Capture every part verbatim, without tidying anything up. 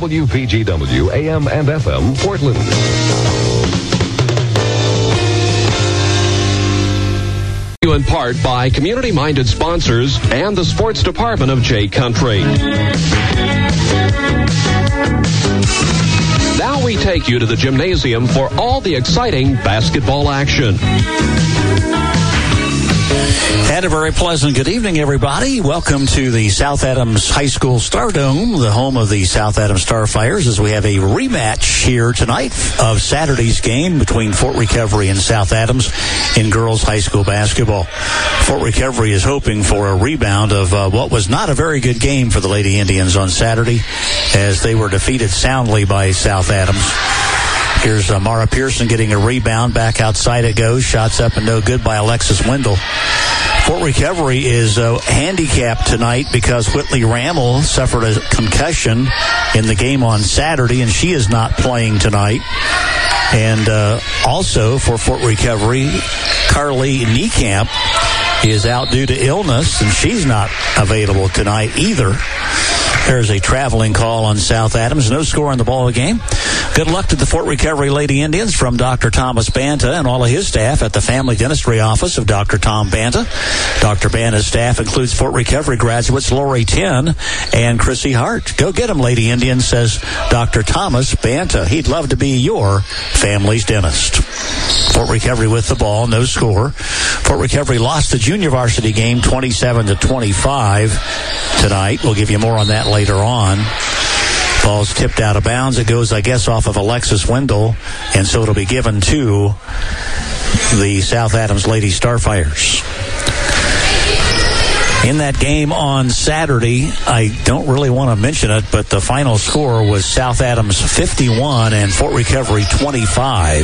W P G W A M and F M, Portland. In part by community-minded sponsors and the sports department of Jay Country. Now we take you to the gymnasium for all the exciting basketball action. And a very pleasant good evening, everybody. Welcome to the South Adams High School Stardome, the home of the South Adams Starfires, as we have a rematch here tonight of Saturday's game between Fort Recovery and South Adams in girls high school basketball. Fort Recovery is hoping for a rebound of uh, what was not a very good game for the Lady Indians on Saturday, as they were defeated soundly by South Adams. Here's uh, Mara Pearson getting a rebound. Back outside it goes. Shots up and no good by Alexis Wendell. Fort Recovery is uh, handicapped tonight because Whitley Rammel suffered a concussion in the game on Saturday, and she is not playing tonight. And uh, also for Fort Recovery, Carly Niekamp is out due to illness, and she's not available tonight either. There's a traveling call on South Adams. No score on the ball game. Good luck to the Fort Recovery Lady Indians from Doctor Thomas Banta and all of his staff at the Family Dentistry Office of Doctor Tom Banta. Doctor Banta's staff includes Fort Recovery graduates Lori Tin and Chrissy Hart. Go get them, Lady Indians, says Doctor Thomas Banta. He'd love to be your family's dentist. Fort Recovery with the ball, no score. Fort Recovery lost the junior varsity game twenty-seven to twenty-five tonight. We'll give you more on that later on. Ball's tipped out of bounds. It goes, I guess, off of Alexis Wendell, and so it'll be given to the South Adams Lady Starfires. In that game on Saturday, I don't really want to mention it, but the final score was South Adams fifty-one and Fort Recovery twenty-five.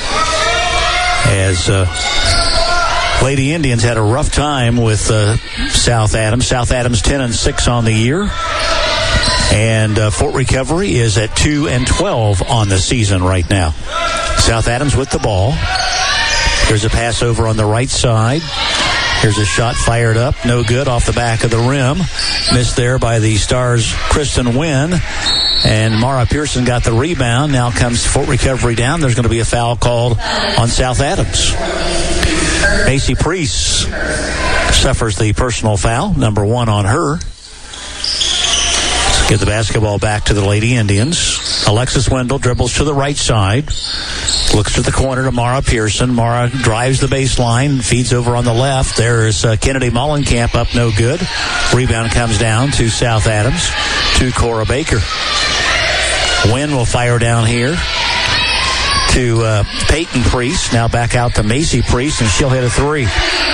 As uh, Lady Indians had a rough time with uh, South Adams. South Adams ten and six on the year. And uh, Fort Recovery is at two and twelve on the season right now. South Adams with the ball. There's a pass over on the right side. Here's a shot fired up. No good off the back of the rim. Missed there by the Stars' Kristen Wynn. And Mara Pearson got the rebound. Now comes Fort Recovery down. There's going to be a foul called on South Adams. Macy Priest suffers the personal foul, number one on her. Get the basketball back to the Lady Indians. Alexis Wendell dribbles to the right side. Looks to the corner to Mara Pearson. Mara drives the baseline, feeds over on the left. There's uh, Kennedy Mullenkamp up no good. Rebound comes down to South Adams, to Cora Baker. Wynn will fire down here to uh, Peyton Priest. Now back out to Macy Priest, and she'll hit a three.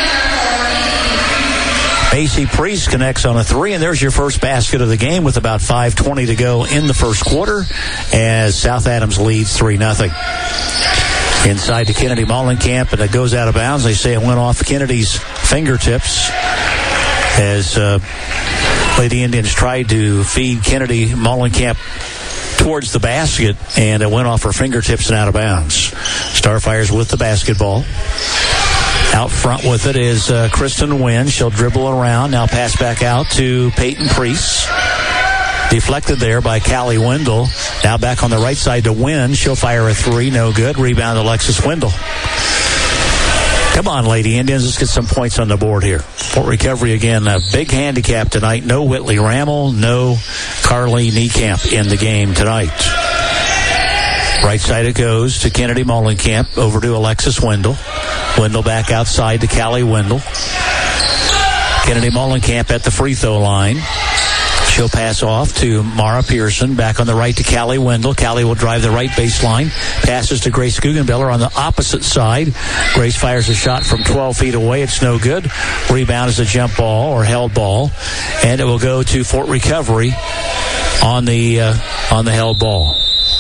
Macy Priest connects on a three, and there's your first basket of the game with about five twenty to go in the first quarter as South Adams leads three nothing. Inside to Kennedy Mullenkamp, and it goes out of bounds. They say it went off Kennedy's fingertips as uh, Lady Indians tried to feed Kennedy Mullenkamp towards the basket, and it went off her fingertips and out of bounds. Starfires with the basketball. Out front with it is uh, Kristen Wynn. She'll dribble around. Now pass back out to Peyton Priest. Deflected there by Callie Wendell. Now back on the right side to Wynn. She'll fire a three. No good. Rebound Alexis Wendell. Come on, Lady Indians. Let's get some points on the board here. Fort Recovery again, a big handicap tonight. No Whitley Rammel. No Carly Niekamp in the game tonight. Right side it goes to Kennedy Mullenkamp. Over to Alexis Wendell. Wendell back outside to Callie Wendell. Kennedy Mullenkamp at the free throw line. She'll pass off to Mara Pearson. Back on the right to Callie Wendell. Callie will drive the right baseline. Passes to Grace Guggenbiller on the opposite side. Grace fires a shot from twelve feet away. It's no good. Rebound is a jump ball or held ball. And it will go to Fort Recovery on the, uh, on the held ball.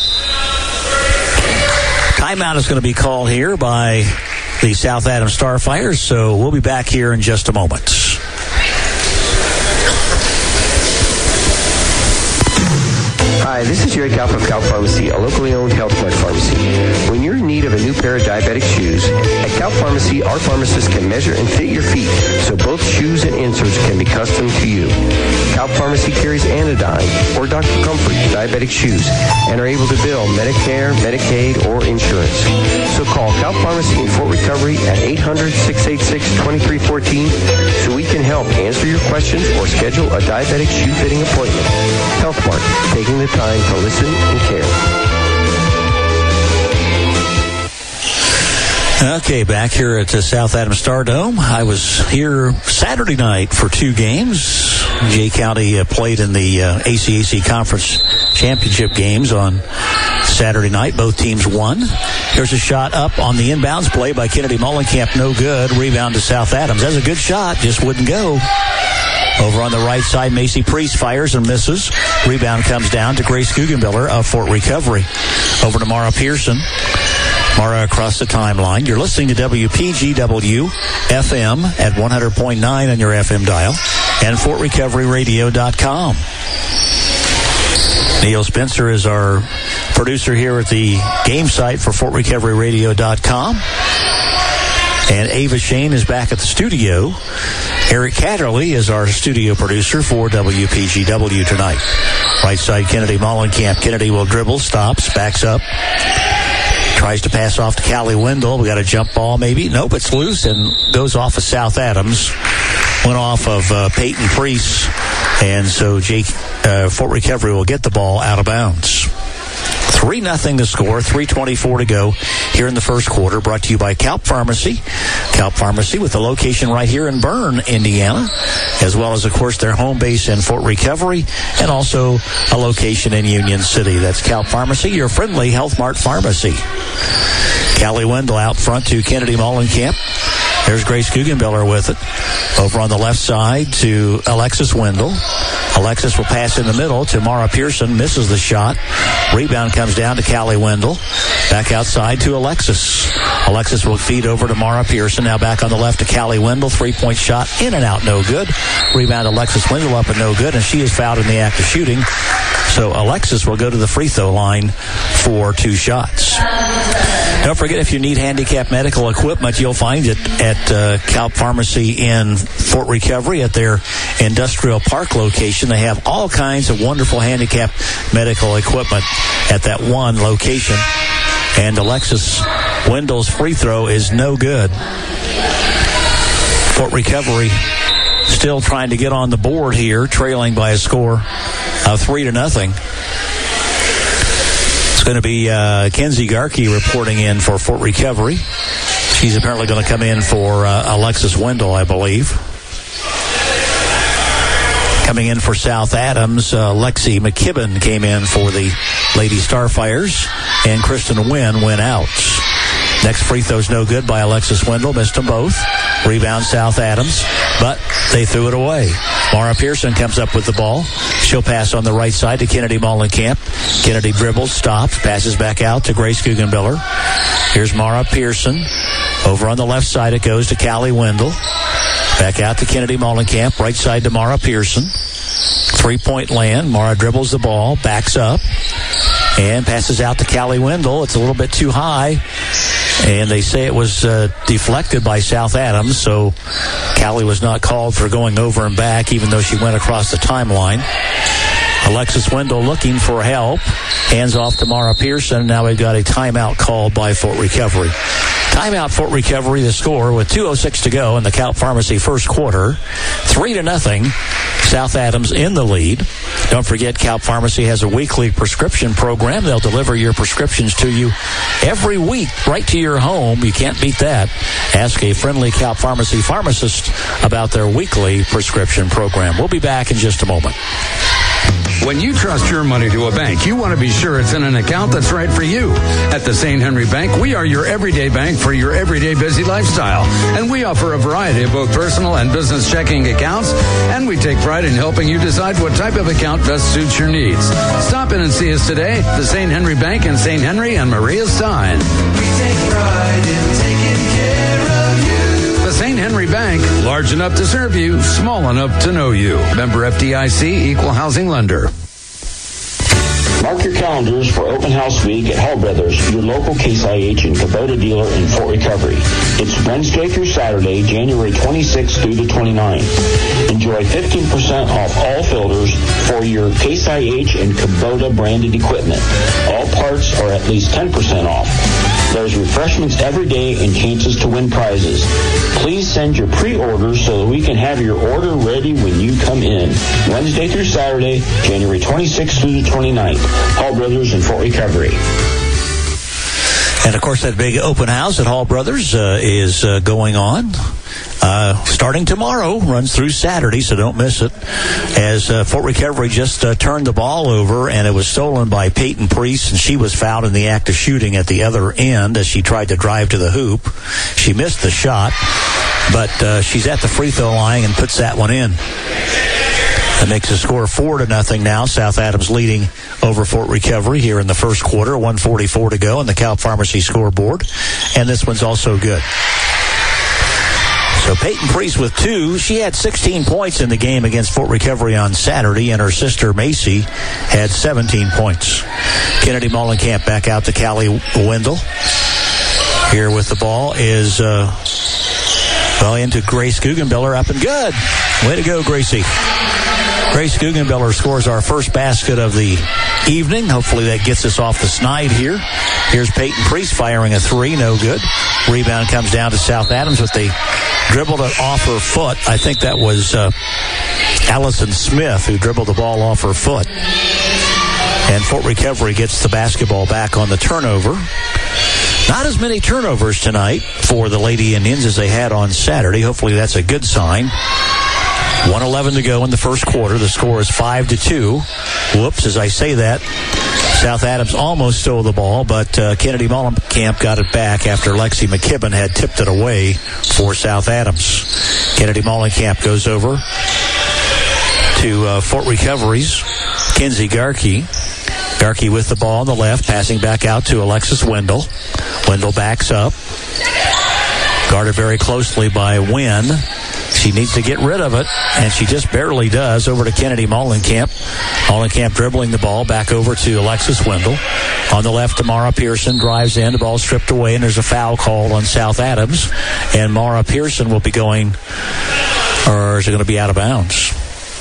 Timeout is going to be called here by the South Adams Starfires, so we'll be back here in just a moment. Hi, Hi, this is Jerry Kalp of Kalp Pharmacy, a locally owned Health Mart pharmacy. When you're in need of a new pair of diabetic shoes, at Kalp Pharmacy, our pharmacists can measure and fit your feet so both shoes and inserts can be custom to you. Kalp Pharmacy carries Anodyne or Doctor Comfort diabetic shoes and are able to bill Medicare, Medicaid, or insurance. So call Kalp Pharmacy in Fort Recovery at eight hundred, six eight six, two three one four so we can help answer your questions or schedule a diabetic shoe fitting appointment. Health Mart, taking the time to listen and care. Okay, back here at the South Adams Stardome. I was here Saturday night for two games. Jay County uh, played in the uh, A C A C Conference Championship games on Saturday night. Both teams won. Here's a shot up on the inbounds play by Kennedy Mullenkamp. No good. Rebound to South Adams. That's a good shot. Just wouldn't go. Over on the right side, Macy Priest fires and misses. Rebound comes down to Grace Guggenbiller of Fort Recovery. Over to Mara Pearson. Mara across the timeline. You're listening to W P G W F M at one hundred point nine on your F M dial and Fort Recovery Radio dot com. Neil Spencer is our producer here at the game site for Fort Recovery Radio dot com. And Ava Shane is back at the studio. Eric Catterley is our studio producer for W P G W tonight. Right side, Kennedy Mullenkamp. Kennedy will dribble, stops, backs up. Tries to pass off to Callie Wendell. We got a jump ball maybe. Nope, it's loose and goes off of South Adams. Went off of uh, Peyton Priest. And so Jake, uh, Fort Recovery will get the ball out of bounds. three nothing to score, three twenty-four to go here in the first quarter. Brought to you by Kalp Pharmacy. Kalp Pharmacy with a location right here in Bern, Indiana, as well as, of course, their home base in Fort Recovery and also a location in Union City. That's Kalp Pharmacy, your friendly Health Mart pharmacy. Callie Wendell out front to Kennedy Mullenkamp. There's Grace Guggenbiller with it. Over on the left side to Alexis Wendell. Alexis will pass in the middle to Mara Pearson. Misses the shot. Rebound comes down to Callie Wendell. Back outside to Alexis. Alexis will feed over to Mara Pearson. Now back on the left to Callie Wendell. Three-point shot in and out, no good. Rebound Alexis Wendell up and no good, and she is fouled in the act of shooting. So Alexis will go to the free throw line for two shots. Don't forget, if you need handicap medical equipment, you'll find it at uh, Kalp Pharmacy in Fort Recovery at their Industrial Park location. They have all kinds of wonderful handicap medical equipment at that one location. And Alexis Wendell's free throw is no good. Fort Recovery still trying to get on the board here, trailing by a score of three to nothing. It's going to be uh, Kenzie Garkey reporting in for Fort Recovery. She's apparently going to come in for uh, Alexis Wendell, I believe. Coming in for South Adams, uh, Lexi McKibben came in for the Lady Starfires, and Kristen Wynn went out. Next free throw's no good by Alexis Wendell. Missed them both. Rebound South Adams, but they threw it away. Mara Pearson comes up with the ball. She'll pass on the right side to Kennedy Mullenkamp. Kennedy dribbles, stops, passes back out to Grace Guggenbiller. Here's Mara Pearson. Over on the left side it goes to Callie Wendell. Back out to Kennedy Mullenkamp. Right side to Mara Pearson. Three-point land. Mara dribbles the ball, backs up, and passes out to Callie Wendell. It's a little bit too high, and they say it was uh, deflected by South Adams, so Callie was not called for going over and back, even though she went across the timeline. Alexis Wendell looking for help. Hands off to Mara Pearson. Now we've got a timeout called by Fort Recovery. Timeout Fort Recovery, the score with two oh six to go in the Kalp Pharmacy first quarter. Three to nothing. South Adams in the lead. Don't forget, Kalp Pharmacy has a weekly prescription program. They'll deliver your prescriptions to you every week, right to your home. You can't beat that. Ask a friendly Kalp Pharmacy pharmacist about their weekly prescription program. We'll be back in just a moment. When you trust your money to a bank, you want to be sure it's in an account that's right for you. At the Saint Henry Bank, we are your everyday bank for your everyday busy lifestyle. And we offer a variety of both personal and business checking accounts. And we take pride in helping you decide what type of account best suits your needs. Stop in and see us today. The Saint Henry Bank in Saint Henry and Maria Stein. We take pride in taking care of you. The Saint Henry Bank, large enough to serve you, small enough to know you. Member F D I C, Equal Housing Lender. Mark your calendars for Open House Week at Hall Brothers, your local Case I H and Kubota dealer in Fort Recovery. It's Wednesday through Saturday, January twenty-sixth through the twenty-ninth. Enjoy fifteen percent off all filters for your Case I H and Kubota branded equipment. All parts are at least ten percent off. There's refreshments every day and chances to win prizes. Please send your pre-orders so that we can have your order ready when you come in. Wednesday through Saturday, January twenty-sixth through the twenty-ninth. Hall Brothers in Fort Recovery. And, of course, that big open house at Hall Brothers uh, is uh, going on. Uh, starting tomorrow, runs through Saturday, so don't miss it. As uh, Fort Recovery just uh, turned the ball over, and it was stolen by Peyton Priest, and she was fouled in the act of shooting at the other end as she tried to drive to the hoop. She missed the shot, but uh, she's at the free throw line and puts that one in. That makes the score four to nothing now. South Adams leading over Fort Recovery here in the first quarter. one forty-four to go on the Cal Pharmacy scoreboard, and this one's also good. So Peyton Priest with two. She had sixteen points in the game against Fort Recovery on Saturday, and her sister Macy had seventeen points. Kennedy Mollenkamp back out to Callie Wendell. Here with the ball is, uh, well, into Grace Guggenbiller, up and good. Way to go, Gracie. Grace Guggenbiller scores our first basket of the evening. Hopefully that gets us off the snide here. Here's Peyton Priest firing a three. No good. Rebound comes down to South Adams, but they dribbled it off her foot. I think that was uh, Allison Smith who dribbled the ball off her foot. And Fort Recovery gets the basketball back on the turnover. Not as many turnovers tonight for the Lady Indians as they had on Saturday. Hopefully that's a good sign. one eleven to go in the first quarter. The score is five to two. Whoops, as I say that, South Adams almost stole the ball, but uh, Kennedy Mollenkamp got it back after Lexi McKibben had tipped it away for South Adams. Kennedy Mollenkamp goes over to uh, Fort Recovery's Kinsey Garkey. Garkey with the ball on the left, passing back out to Alexis Wendell. Wendell backs up. Guarded very closely by Wynn. She needs to get rid of it, and she just barely does. Over to Kennedy Mollenkamp. Mollenkamp dribbling the ball back over to Alexis Wendell. On the left, Tamara Pearson drives in. The ball stripped away, and there's a foul called on South Adams. And Mara Pearson will be going, or is it going to be out of bounds?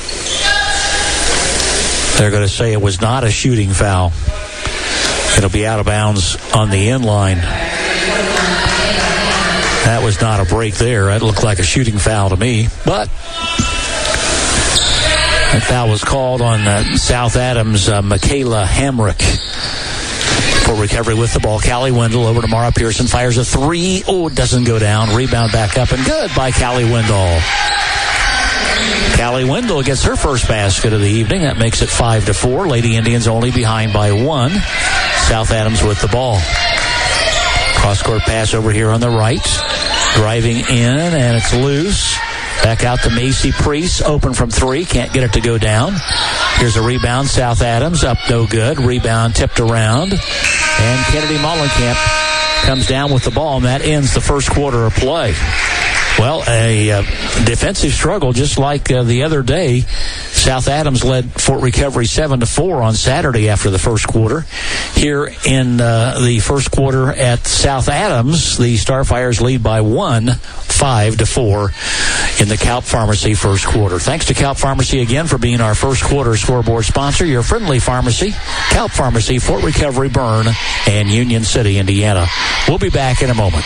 They're going to say it was not a shooting foul. It'll be out of bounds on the end line. That was not a break there. That looked like a shooting foul to me. But that foul was called on uh, South Adams' uh, Michaela Hamrick. For Recovery with the ball. Callie Wendell over to Mara Pearson. Fires a three. Oh, it doesn't go down. Rebound back up and good by Callie Wendell. Callie Wendell gets her first basket of the evening. That makes it five to four. Lady Indians only behind by one. South Adams with the ball. Cross-court pass over here on the right. Driving in, and it's loose. Back out to Macy Priest. Open from three. Can't get it to go down. Here's a rebound. South Adams up no good. Rebound tipped around. And Kennedy Mollenkamp comes down with the ball, and that ends the first quarter of play. Well, a uh, defensive struggle just like uh, the other day. South Adams led Fort Recovery seven to four on Saturday after the first quarter. Here in uh, the first quarter at South Adams, the Starfires lead by one, five to four in the Calp Pharmacy first quarter. Thanks to Calp Pharmacy again for being our first quarter scoreboard sponsor. Your friendly pharmacy, Calp Pharmacy, Fort Recovery, Bern, and Union City, Indiana. We'll be back in a moment.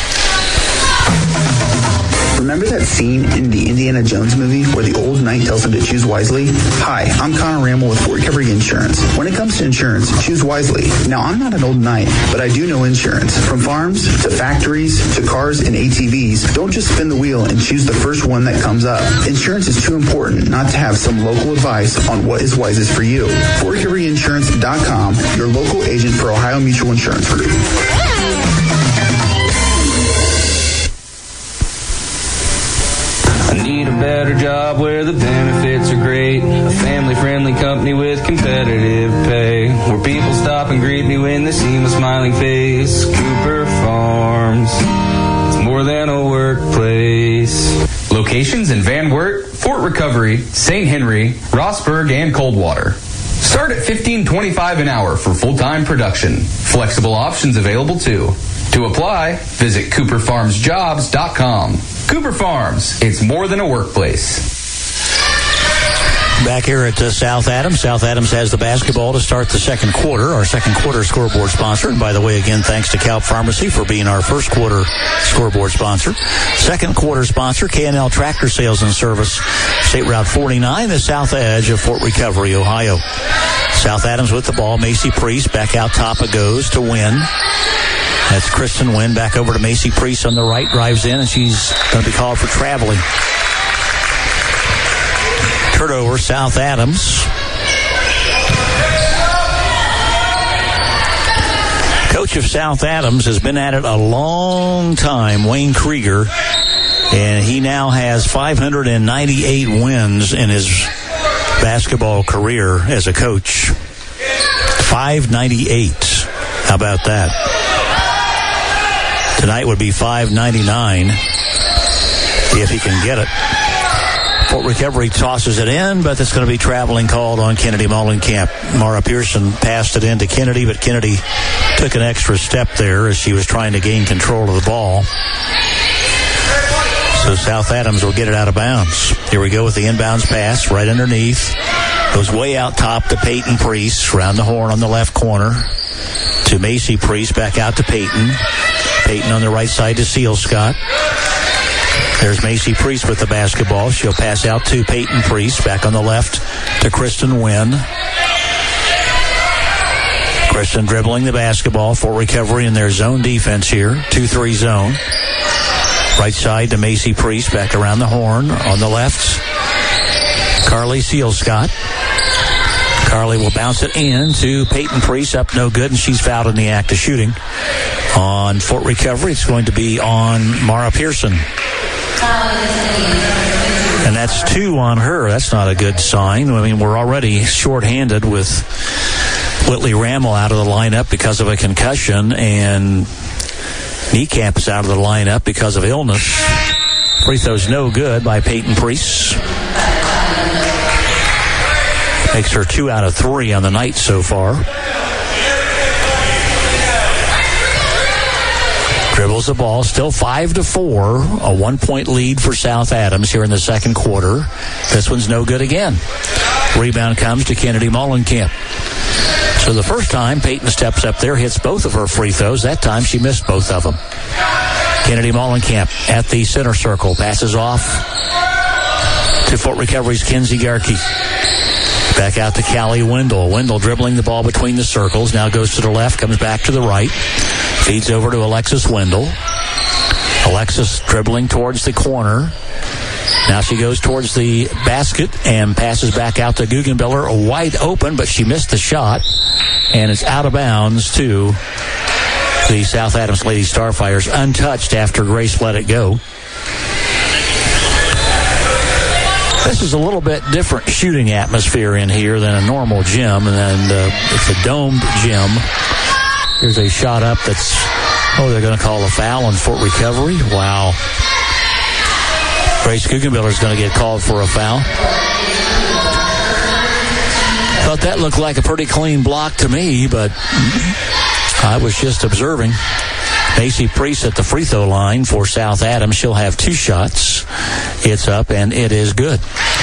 Remember that scene in the Indiana Jones movie where the old knight tells him to choose wisely? Hi, I'm Connor Ramble with Fort Recovery Insurance. When it comes to insurance, choose wisely. Now, I'm not an old knight, but I do know insurance. From farms to factories to cars and A T Vs, don't just spin the wheel and choose the first one that comes up. Insurance is too important not to have some local advice on what is wisest for you. Fort Recovery Insurance dot com, your local agent for Ohio Mutual Insurance Group. I need a better job where the benefits are great. A family-friendly company with competitive pay. Where people stop and greet me when they see my smiling face. Cooper Farms. It's more than a workplace. Locations in Van Wert, Fort Recovery, Saint Henry, Rossburg, and Coldwater. Start at fifteen twenty-five an hour for full-time production. Flexible options available too. To apply, visit cooper farms jobs dot com. Cooper Farms, it's more than a workplace. Back here at uh, South Adams. South Adams has the basketball to start the second quarter. Our second quarter scoreboard sponsor. And by the way, again, thanks to Calp Pharmacy for being our first quarter scoreboard sponsor. Second quarter sponsor, K and L Tractor Sales and Service, State Route forty-nine, the south edge of Fort Recovery, Ohio. South Adams with the ball. Macy Priest back out top. It goes to Wynn. That's Kristen Wynn back over to Macy Priest on the right. Drives in, and she's going to be called for traveling. Turnover, South Adams. Coach of South Adams has been at it a long time, Wayne Krieger, and he now has five hundred ninety-eight wins in his basketball career as a coach. five ninety-eight. How about that? Tonight would be five ninety-nine if he can get it. Fort Recovery tosses it in, but it's going to be traveling called on Kennedy Mollenkamp. Mara Pearson passed it in to Kennedy, but Kennedy took an extra step there as she was trying to gain control of the ball. So South Adams will get it out of bounds. Here we go with the inbounds pass right underneath. Goes way out top to Peyton Priest. Round the horn on the left corner to Macy Priest. Back out to Peyton. Peyton on the right side to Seal Scott. There's Macy Priest with the basketball. She'll pass out to Peyton Priest. Back on the left to Kristen Wynn. Kristen dribbling the basketball. Fort Recovery in their zone defense here. two three zone. Right side to Macy Priest. Back around the horn on the left. Carly Seal Scott. Carly will bounce it in to Peyton Priest. Up no good, and she's fouled in the act of shooting. On Fort Recovery, it's going to be on Mara Pearson. And that's two on her. That's not a good sign. I mean, we're already shorthanded with Whitley Rammel out of the lineup because of a concussion, and Niekamp is out of the lineup because of illness. Free throw's no good by Peyton Priest. Makes her two out of three on the night so far. Dribbles the ball, still five to four, a one-point lead for South Adams here in the second quarter. This one's no good again. Rebound comes to Kennedy Mollenkamp. So the first time Peyton steps up there, hits both of her free throws. That time she missed both of them. Kennedy Mollenkamp at the center circle, passes off to Fort Recovery's Kenzie Garkey. Back out to Callie Wendell. Wendell dribbling the ball between the circles. Now goes to the left, comes back to the right. Feeds over to Alexis Wendell. Alexis dribbling towards the corner. Now she goes towards the basket and passes back out to Guggenbiller. Wide open, but she missed the shot. And it's out of bounds to the South Adams Lady Starfires. Untouched after Grace let it go. This is a little bit different shooting atmosphere in here than a normal gym, and uh, it's a domed gym. Here's a shot up that's, oh, they're going to call a foul on Fort Recovery. Wow. Grace Guggenbiller is going to get called for a foul. Thought that looked like a pretty clean block to me, but I was just observing. Macy Priest at the free throw line for South Adams. She'll have two shots. It's up, and it is good.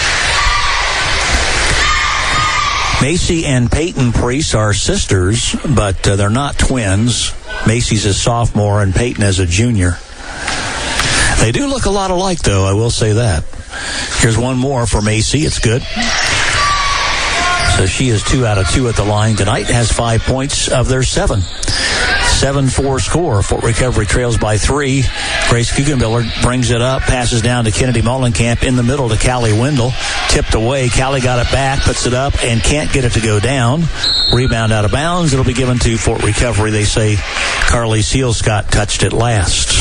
Macy and Peyton Priest are sisters, but uh, they're not twins. Macy's a sophomore, and Peyton is a junior. They do look a lot alike, though, I will say that. Here's one more for Macy. It's good. So she is two out of two at the line tonight. Has five points of their seven. seven four score. Fort Recovery trails by three. Grace Guggenbiller brings it up, passes down to Kennedy Mollenkamp in the middle to Callie Wendell. Tipped away. Callie got it back, puts it up, and can't get it to go down. Rebound out of bounds. It'll be given to Fort Recovery. They say Carly Seal Scott touched it last.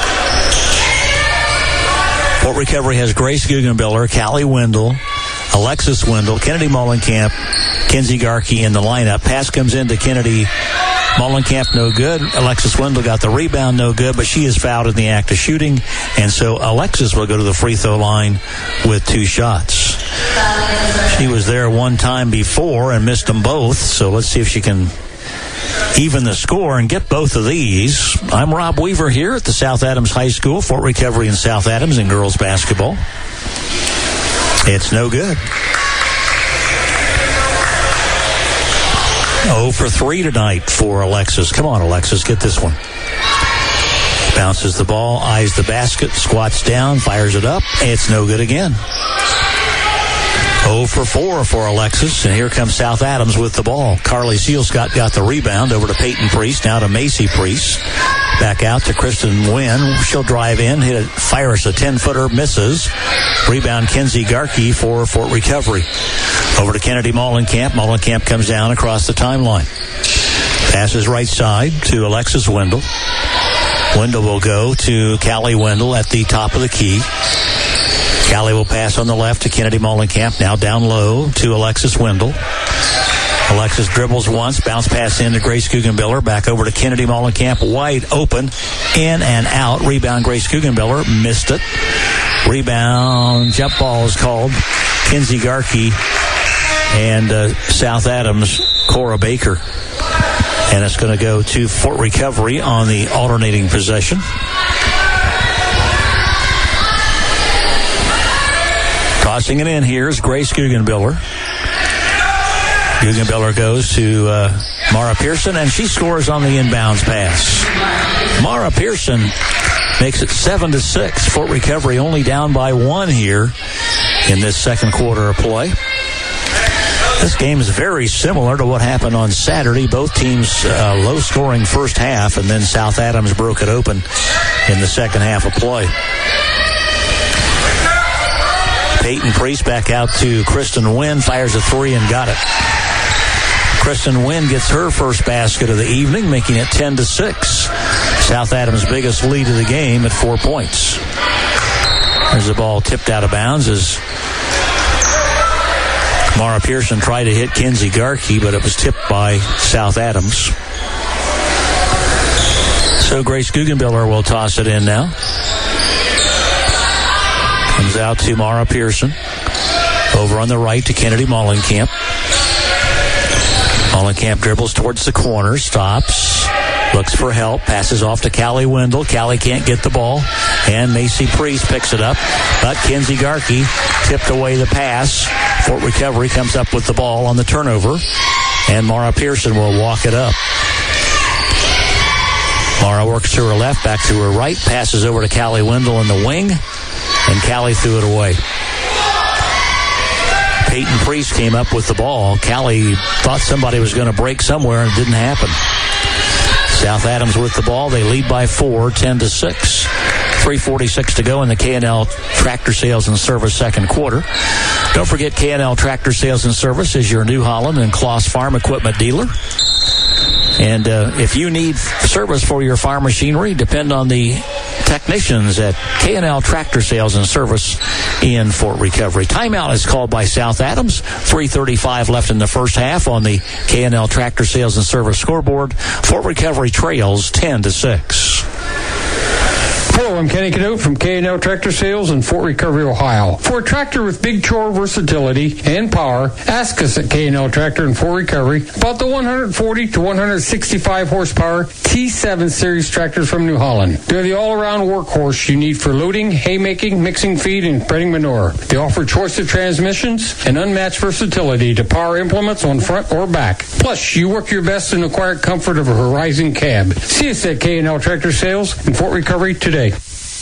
Fort Recovery has Grace Guggenbiller, Callie Wendell, Alexis Wendell, Kennedy Mollenkamp, Kenzie Garkey in the lineup. Pass comes into Kennedy Mollenkamp, no good. Alexis Wendell got the rebound, no good, but she is fouled in the act of shooting, and so Alexis will go to the free throw line with two shots. She was there one time before and missed them both, so let's see if she can even the score and get both of these. I'm Rob Weaver here at the South Adams High School, Fort Recovery in South Adams in girls basketball. It's no good. oh for three tonight for Alexis. Come on, Alexis, get this one. Bounces the ball, eyes the basket, squats down, fires it up. It's no good again. oh for four for Alexis, and here comes South Adams with the ball. Carly Sealscott got the rebound over to Peyton Priest, now to Macy Priest. Back out to Kristen Wynn. She'll drive in, hit it, fires a ten-footer, misses. Rebound Kenzie Garkey for Fort Recovery. Over to Kennedy Mollenkamp. Mollenkamp comes down across the timeline. Passes right side to Alexis Wendell. Wendell will go to Callie Wendell at the top of the key. Callie will pass on the left to Kennedy Mollenkamp. Now down low to Alexis Wendell. Alexis dribbles once, bounce pass in to Grace Guggenbiller. Back over to Kennedy Mollenkamp, wide open, in and out. Rebound Grace Guggenbiller, missed it. Rebound, jump ball is called. Kenzie Garkey and uh, South Adams, Cora Baker. And it's going to go to Fort Recovery on the alternating possession. Tossing it in here is Grace Guggenbiller. Guggenbiller goes to uh, Mara Pearson, and she scores on the inbounds pass. Mara Pearson makes it seven to six. Fort Recovery only down by one here in this second quarter of play. This game is very similar to what happened on Saturday. Both teams uh, low-scoring first half, and then South Adams broke it open in the second half of play. Peyton Priest back out to Kristen Wynn, fires a three and got it. Kristen Wynn gets her first basket of the evening, making it ten to six. South Adams' biggest lead of the game at four points. There's the ball tipped out of bounds as Mara Pearson tried to hit Kenzie Garkey, but it was tipped by South Adams. So Grace Guggenbiller will toss it in now. Comes out to Mara Pearson. Over on the right to Kennedy Mollenkamp. Mollenkamp dribbles towards the corner, stops, looks for help, passes off to Callie Wendell. Callie can't get the ball, and Macy Priest picks it up, but Kenzie Garkey tipped away the pass. Fort Recovery comes up with the ball on the turnover, and Mara Pearson will walk it up. Mara works to her left, back to her right, passes over to Callie Wendell in the wing, and Callie threw it away. Peyton Priest came up with the ball. Callie thought somebody was going to break somewhere, and it didn't happen. South Adams with the ball. They lead by four, ten to six. three forty-six to go in the K and L Tractor Sales and Service second quarter. Don't forget, K and L Tractor Sales and Service is your New Holland and Kloss farm equipment dealer. And uh, if you need service for your farm machinery, depend on the technicians at K and L Tractor Sales and Service in Fort Recovery. Timeout is called by South Adams. three thirty-five left in the first half on the K and L Tractor Sales and Service scoreboard. Fort Recovery trails ten to six. Hello, I'm Kenny Cadote from K and L Tractor Sales in Fort Recovery, Ohio. For a tractor with big chore versatility and power, ask us at K and L Tractor in Fort Recovery about the one forty to one sixty-five horsepower T seven series tractors from New Holland. They're the all-around workhorse you need for loading, haymaking, mixing feed, and spreading manure. They offer choice of transmissions and unmatched versatility to power implements on front or back. Plus, you work your best in the quiet comfort of a Horizon cab. See us at K and L Tractor Sales in Fort Recovery today.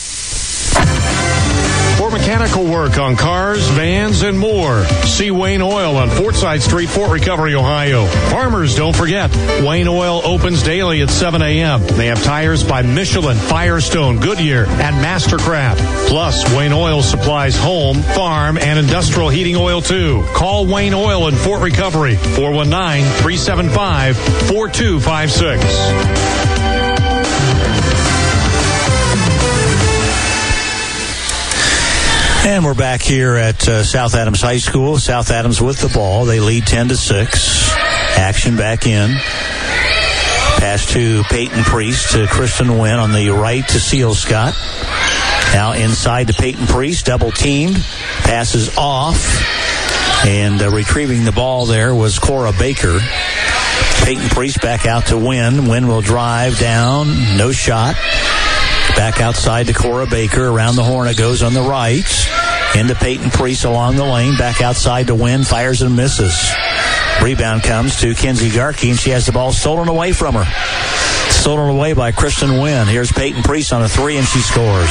For mechanical work on cars, vans, and more, see Wayne Oil on Fortside Street, Fort Recovery, Ohio. Farmers, don't forget, Wayne Oil opens daily at seven a.m. They have tires by Michelin, Firestone, Goodyear, and Mastercraft. Plus, Wayne Oil supplies home, farm, and industrial heating oil, too. Call Wayne Oil in Fort Recovery, four one nine, three seven five, four two five six. And we're back here at uh, South Adams High School. South Adams with the ball. They lead ten to six. Action back in. Pass to Peyton Priest to Kristen Wynn on the right to Sealscott. Now inside to Peyton Priest, double teamed, passes off, and uh, retrieving the ball there was Cora Baker. Peyton Priest back out to Wynn. Wynn will drive down, no shot. Back outside to Cora Baker. Around the horn it goes on the right. Into Peyton Priest along the lane. Back outside to Wynn. Fires and misses. Rebound comes to Kenzie Garkey, and she has the ball stolen away from her. Stolen away by Kristen Wynn. Here's Peyton Priest on a three, and she scores.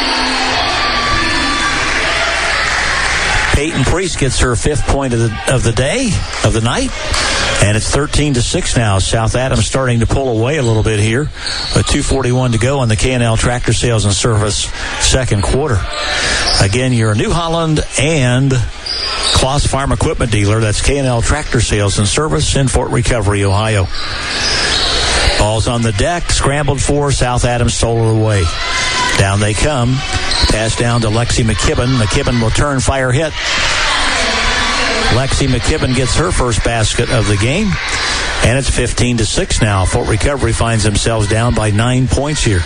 Peyton Priest gets her fifth point of the of the day, of the night. And it's thirteen to six now. South Adams starting to pull away a little bit here. With two forty-one to go on the K and L Tractor Sales and Service second quarter. Again, your New Holland and Kloss Farm Equipment dealer. That's K and L Tractor Sales and Service in Fort Recovery, Ohio. Ball's on the deck. Scrambled for. South Adams stole it away. Down they come. Pass down to Lexi McKibben. McKibben will turn, fire, hit. Lexi McKibben gets her first basket of the game. And it's fifteen to six now. Fort Recovery finds themselves down by nine points here.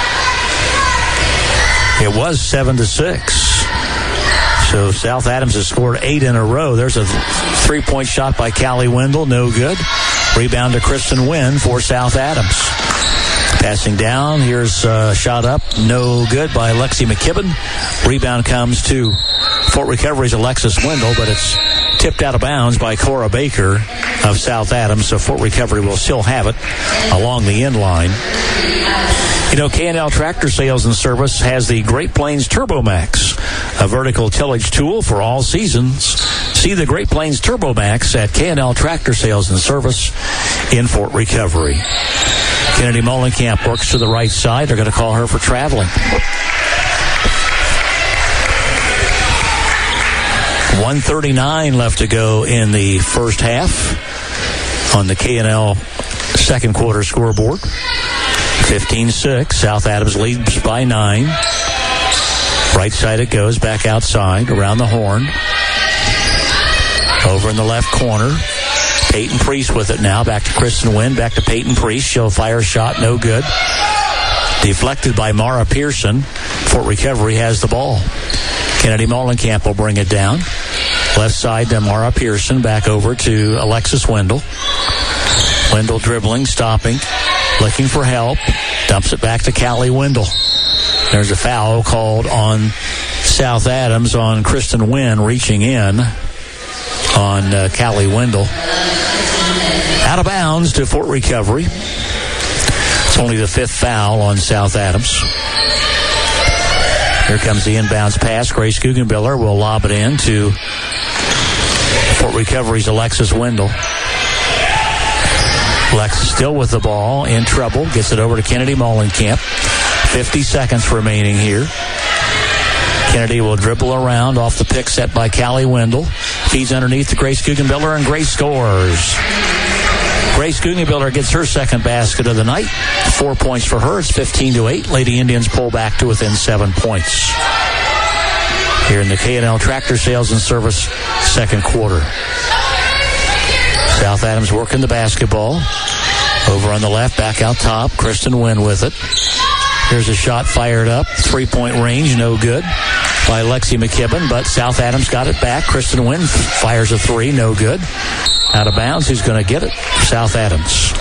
It was seven to six. So South Adams has scored eight in a row. There's a three-point shot by Callie Wendell. No good. Rebound to Kristen Wynn for South Adams. Passing down. Here's a shot up. No good by Lexi McKibben. Rebound comes to Fort Recovery's Alexis Wendell, but it's tipped out of bounds by Cora Baker of South Adams, so Fort Recovery will still have it along the end line. You know, K and L Tractor Sales and Service has the Great Plains Turbo Max, a vertical tillage tool for all seasons. See the Great Plains Turbo Max at K and L Tractor Sales and Service in Fort Recovery. Kennedy Molenkamp works to the right side. They're going to call her for traveling. one thirty-nine left to go in the first half on the K and L second quarter scoreboard. fifteen six. South Adams leads by nine. Right side it goes, back outside, around the horn. Over in the left corner. Peyton Priest with it now. Back to Kristen Wynn. Back to Peyton Priest. She'll fire a shot. No good. Deflected by Mara Pearson. Fort Recovery has the ball. Kennedy Molenkamp will bring it down. Left side to Mara Pearson. Back over to Alexis Wendell. Wendell dribbling, stopping, looking for help. Dumps it back to Callie Wendell. There's a foul called on South Adams on Kristen Wynn, reaching in on uh, Callie Wendell. Out of bounds to Fort Recovery. It's only the fifth foul on South Adams. Here comes the inbounds pass. Grace Guggenbiller will lob it in to Fort Recovery's Alexis Wendell. Alexis still with the ball, in trouble. Gets it over to Kennedy Molenkamp. fifty seconds remaining here. Kennedy will dribble around off the pick set by Callie Wendell. Feeds underneath to Grace Guggenbiller, and Grace scores. Grace Guggenbiller gets her second basket of the night. Four points for her. It's fifteen to eight. Lady Indians pull back to within seven points. Here in the K and L Tractor Sales and Service second quarter. South Adams working the basketball. Over on the left, back out top. Kristen Wynn with it. Here's a shot fired up. Three-point range, no good by Lexi McKibben, but South Adams got it back. Kristen Wynn fires a three, no good. Out of bounds. Who's going to get it? South Adams.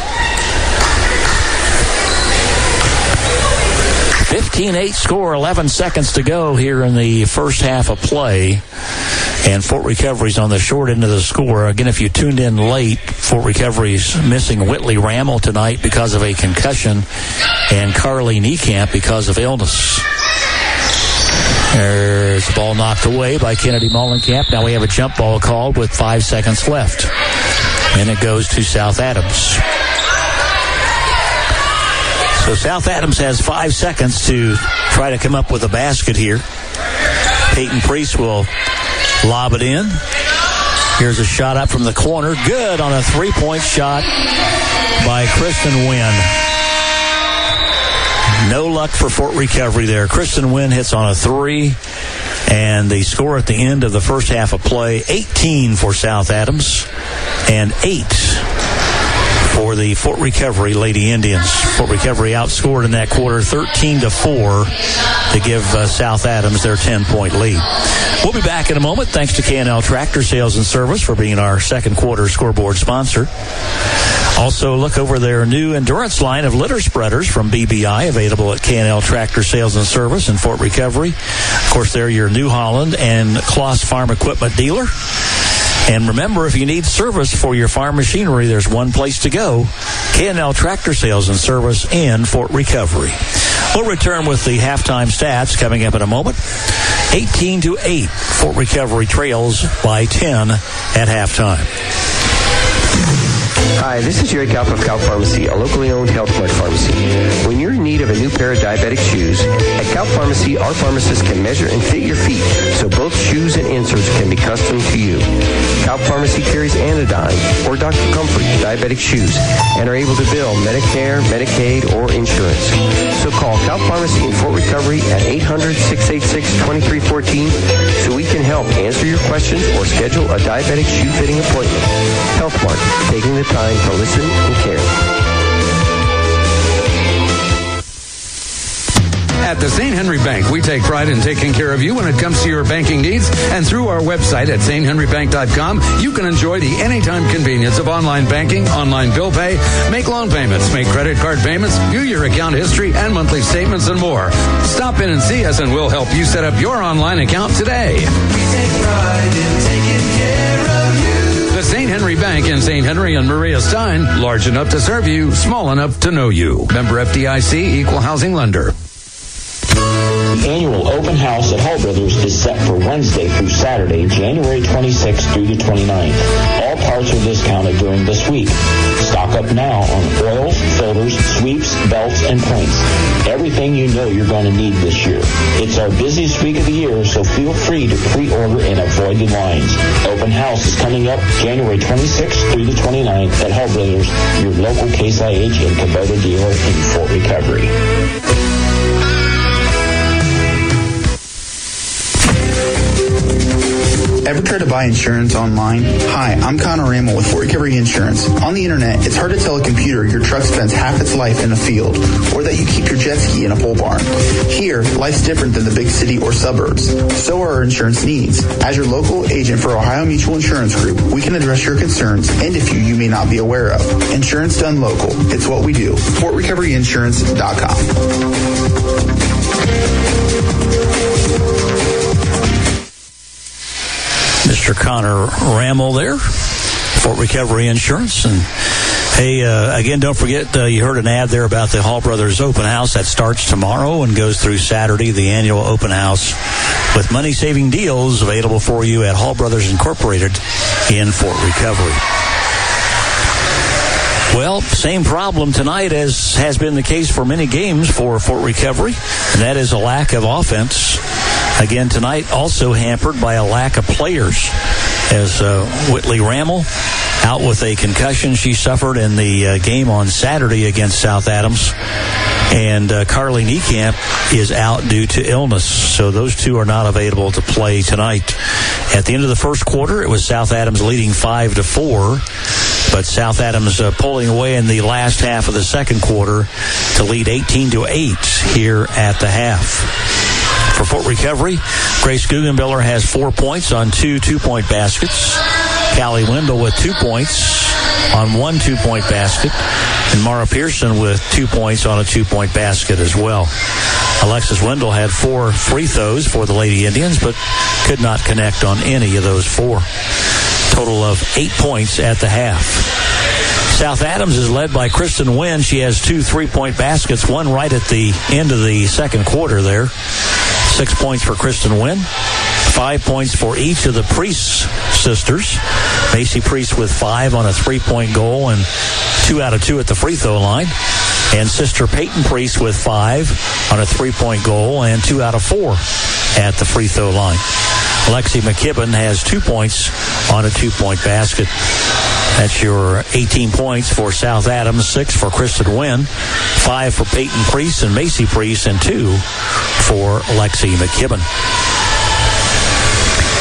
fifteen eight score, eleven seconds to go here in the first half of play. And Fort Recovery's on the short end of the score. Again, if you tuned in late, Fort Recovery's missing Whitley Rammel tonight because of a concussion and Carly Niekamp because of illness. There's the ball knocked away by Kennedy Molenkamp. Now we have a jump ball called with five seconds left. And it goes to South Adams. So South Adams has five seconds to try to come up with a basket here. Peyton Priest will lob it in. Here's a shot up from the corner. Good on a three-point shot by Kristen Wynn. No luck for Fort Recovery there. Kristen Wynn hits on a three. And the score at the end of the first half of play, eighteen for South Adams and eight for the Fort Recovery Lady Indians. Fort Recovery outscored in that quarter thirteen to four to give uh, South Adams their ten-point lead. We'll be back in a moment. Thanks to K and L Tractor Sales and Service for being our second quarter scoreboard sponsor. Also, look over their new endurance line of litter spreaders from B B I, available at K and L Tractor Sales and Service in Fort Recovery. Of course, they're your New Holland and Kloss Farm Equipment dealer. And remember, if you need service for your farm machinery, there's one place to go, K and L Tractor Sales and Service in Fort Recovery. We'll return with the halftime stats coming up in a moment. eighteen to eight, Fort Recovery trails by ten at halftime. Hi, this is Jerry Kalp of Kalp Pharmacy, a locally owned Health Mart pharmacy. When you're in need of a new pair of diabetic shoes, at Kalp Pharmacy, our pharmacists can measure and fit your feet, so both shoes and inserts can be custom to you. Kalp Pharmacy carries Anodyne or Doctor Comfort diabetic shoes and are able to bill Medicare, Medicaid, or insurance. So call Kalp Pharmacy in Fort Recovery at eight hundred, six eight six, two three one four so we can help answer your questions or schedule a diabetic shoe fitting appointment. Health Mart, taking the time to listen and care. At the Saint Henry Bank, we take pride in taking care of you when it comes to your banking needs. And through our website at saint henry bank dot com, you can enjoy the anytime convenience of online banking, online bill pay, make loan payments, make credit card payments, view your account history and monthly statements, and more. Stop in and see us, and we'll help you set up your online account today. We take pride in taking care of you. The Saint Henry Bank in Saint Henry and Maria Stein, large enough to serve you, small enough to know you. Member F D I C, Equal Housing Lender. The annual open house at Hall Brothers is set for Wednesday through Saturday, January twenty-sixth through the twenty-ninth. All parts are discounted during this week. Stock up now on oils, filters, sweeps, belts, and points. Everything you know you're going to need this year. It's our busiest week of the year, so feel free to pre-order and avoid the lines. Open house is coming up January twenty-sixth through the twenty-ninth at Hall Brothers, your local Case I H and Kubota dealer in Fort Recovery. Ever try to buy insurance online? Hi, I'm Connor Ramel with Fort Recovery Insurance. On the internet, it's hard to tell a computer your truck spends half its life in a field, or that you keep your jet ski in a pole barn. Here, life's different than the big city or suburbs. So are our insurance needs. As your local agent for Ohio Mutual Insurance Group, we can address your concerns and a few you may not be aware of. Insurance done local. It's what we do. fort recovery insurance dot com. Mister Connor Ramel there, Fort Recovery Insurance. And hey, uh, again, don't forget, uh, you heard an ad there about the Hall Brothers Open House that starts tomorrow and goes through Saturday, the annual open house with money-saving deals available for you at Hall Brothers Incorporated in Fort Recovery. Well, same problem tonight as has been the case for many games for Fort Recovery, and that is a lack of offense. Again, tonight also hampered by a lack of players, as uh, Whitley Ramel out with a concussion she suffered in the uh, game on Saturday against South Adams, and uh, Carly Niekamp is out due to illness, so those two are not available to play tonight. At the end of the first quarter, it was South Adams leading five to four, but South Adams uh, pulling away in the last half of the second quarter to lead eighteen to eight here at the half. For Fort Recovery, Grace Guggenbiller has four points on two two-point baskets. Callie Wendell with two points on one two-point basket. And Mara Pearson with two points on a two-point basket as well. Alexis Wendell had four free throws for the Lady Indians, but could not connect on any of those four. Total of eight points at the half. South Adams is led by Kristen Wynn. She has two three-point baskets, one right at the end of the second quarter there. Six points for Kristen Wynn. Five points for each of the Priest sisters. Macy Priest with five on a three-point goal and two out of two at the free throw line. And sister Peyton Priest with five on a three-point goal and two out of four at the free throw line. Lexi McKibben has two points on a two-point basket. That's your eighteen points for South Adams, six for Kristen Wynn, five for Peyton Priest and Macy Priest, and two for Lexi McKibben.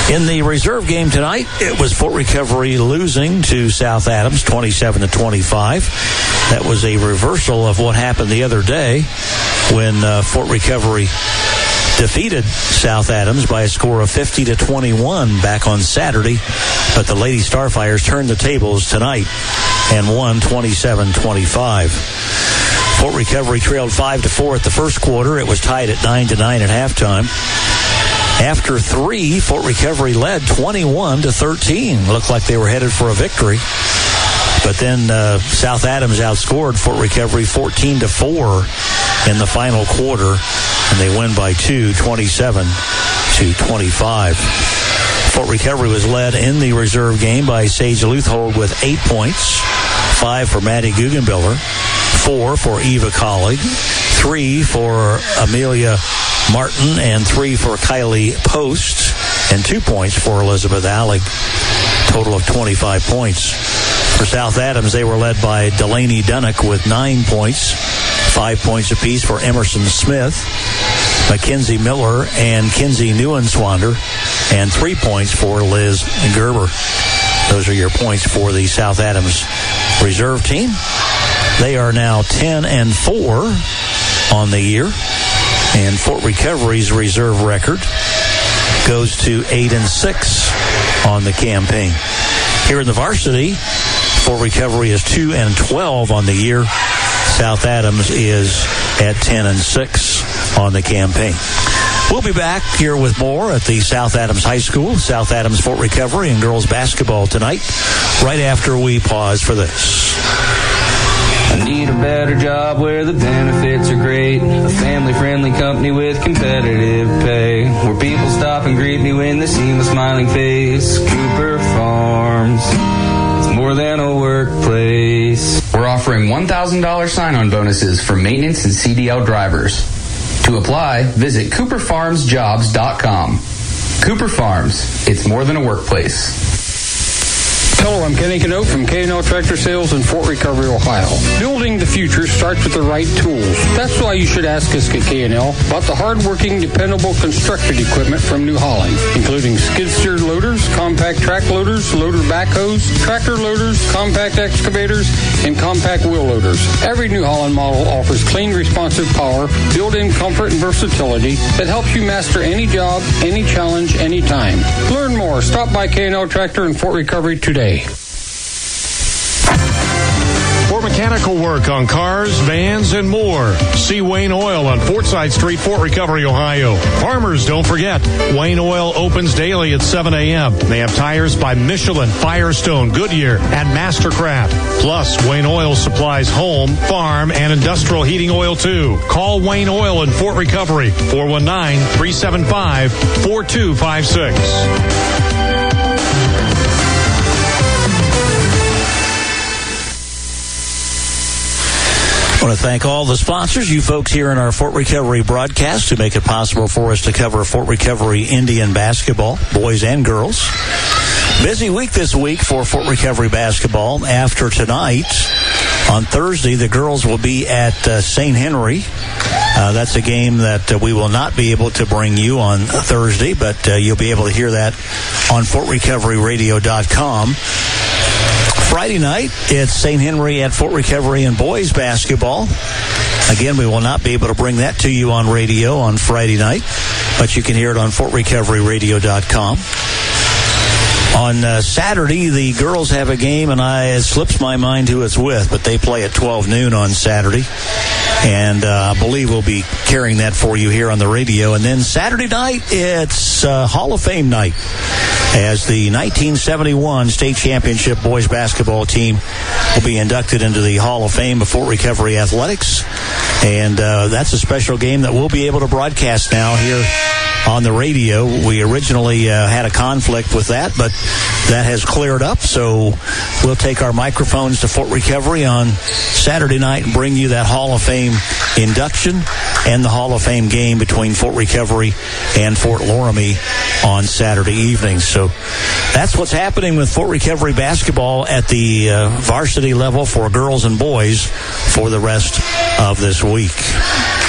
In the reserve game tonight, it was Fort Recovery losing to South Adams twenty-seven to twenty-five. That was a reversal of what happened the other day when uh, Fort Recovery defeated South Adams by a score of fifty to twenty-one back on Saturday. But the Lady Starfires turned the tables tonight and won twenty-seven twenty-five. Fort Recovery trailed five to four at the first quarter. It was tied at nine to nine at halftime. After three, Fort Recovery led twenty-one to thirteen. Looked like they were headed for a victory. But then uh, South Adams outscored Fort Recovery fourteen to four in the final quarter, and they win by two, twenty-seven to twenty-five. Fort Recovery was led in the reserve game by Sage Leuthold with eight points, five for Maddie Guggenbiller, four for Eva Collig, three for Amelia Martin, and three for Kylie Post, and two points for Elizabeth Allig. Total of twenty-five points. For South Adams, they were led by Delaney Dunnock with nine points, five points apiece for Emerson Smith, Mackenzie Miller, and Kinsey Neuenswander, and three points for Liz Gerber. Those are your points for the South Adams reserve team. They are now ten and four on the year, and Fort Recovery's reserve record goes to eight and six on the campaign. Here in the varsity, Fort Recovery is two and twelve on the year. South Adams is at ten and six on the campaign. We'll be back here with more at the South Adams High School, South Adams Fort Recovery, and girls basketball tonight, right after we pause for this. I need a better job where the benefits are great. A family-friendly company with competitive pay. Where people stop and greet me when they see my smiling face. Cooper Farms. It's more than a workplace. We're offering one thousand dollars sign-on bonuses for maintenance and C D L drivers. To apply, visit cooper farms jobs dot com. Cooper Farms. It's more than a workplace. Hello, I'm Kenny Canoe from K and L Tractor Sales in Fort Recovery, Ohio. Building the future starts with the right tools. That's why you should ask us at K and L about the hard-working, dependable construction equipment from New Holland, including skid-steer loaders, compact track loaders, loader backhoes, tractor loaders, compact excavators, and compact wheel loaders. Every New Holland model offers clean, responsive power, built-in comfort and versatility that helps you master any job, any challenge, anytime. Learn more. Stop by K and L Tractor in Fort Recovery today. For mechanical work on cars, vans, and more, see Wayne Oil on Fortside Street, Fort Recovery, Ohio. Farmers, don't forget, Wayne Oil opens daily at seven a.m. They have tires by Michelin, Firestone, Goodyear, and Mastercraft. Plus, Wayne Oil supplies home, farm, and industrial heating oil, too. Call Wayne Oil in Fort Recovery, four one nine, three seven five, four two five six. I want to thank all the sponsors, you folks here in our Fort Recovery broadcast who make it possible for us to cover Fort Recovery Indian basketball, boys and girls. Busy week this week for Fort Recovery basketball. After tonight, on Thursday, the girls will be at uh, Saint Henry. Uh, that's a game that uh, we will not be able to bring you on Thursday, but uh, you'll be able to hear that on fort recovery radio dot com. Friday night, it's Saint Henry at Fort Recovery in boys basketball. Again, we will not be able to bring that to you on radio on Friday night, but you can hear it on fort recovery radio dot com. On uh, Saturday, the girls have a game, and I, it slips my mind who it's with, but they play at twelve noon on Saturday. And uh, I believe we'll be carrying that for you here on the radio. And then Saturday night, it's uh, Hall of Fame night, as the nineteen seventy-one state championship boys basketball team will be inducted into the Hall of Fame of Fort Recovery Athletics. And uh, that's a special game that we'll be able to broadcast now here on the radio. We originally uh, had a conflict with that, but that has cleared up. So we'll take our microphones to Fort Recovery on Saturday night and bring you that Hall of Fame induction and the Hall of Fame game between Fort Recovery and Fort Loramie on Saturday evening. So that's what's happening with Fort Recovery basketball at the uh, varsity level for girls and boys for the rest of this week.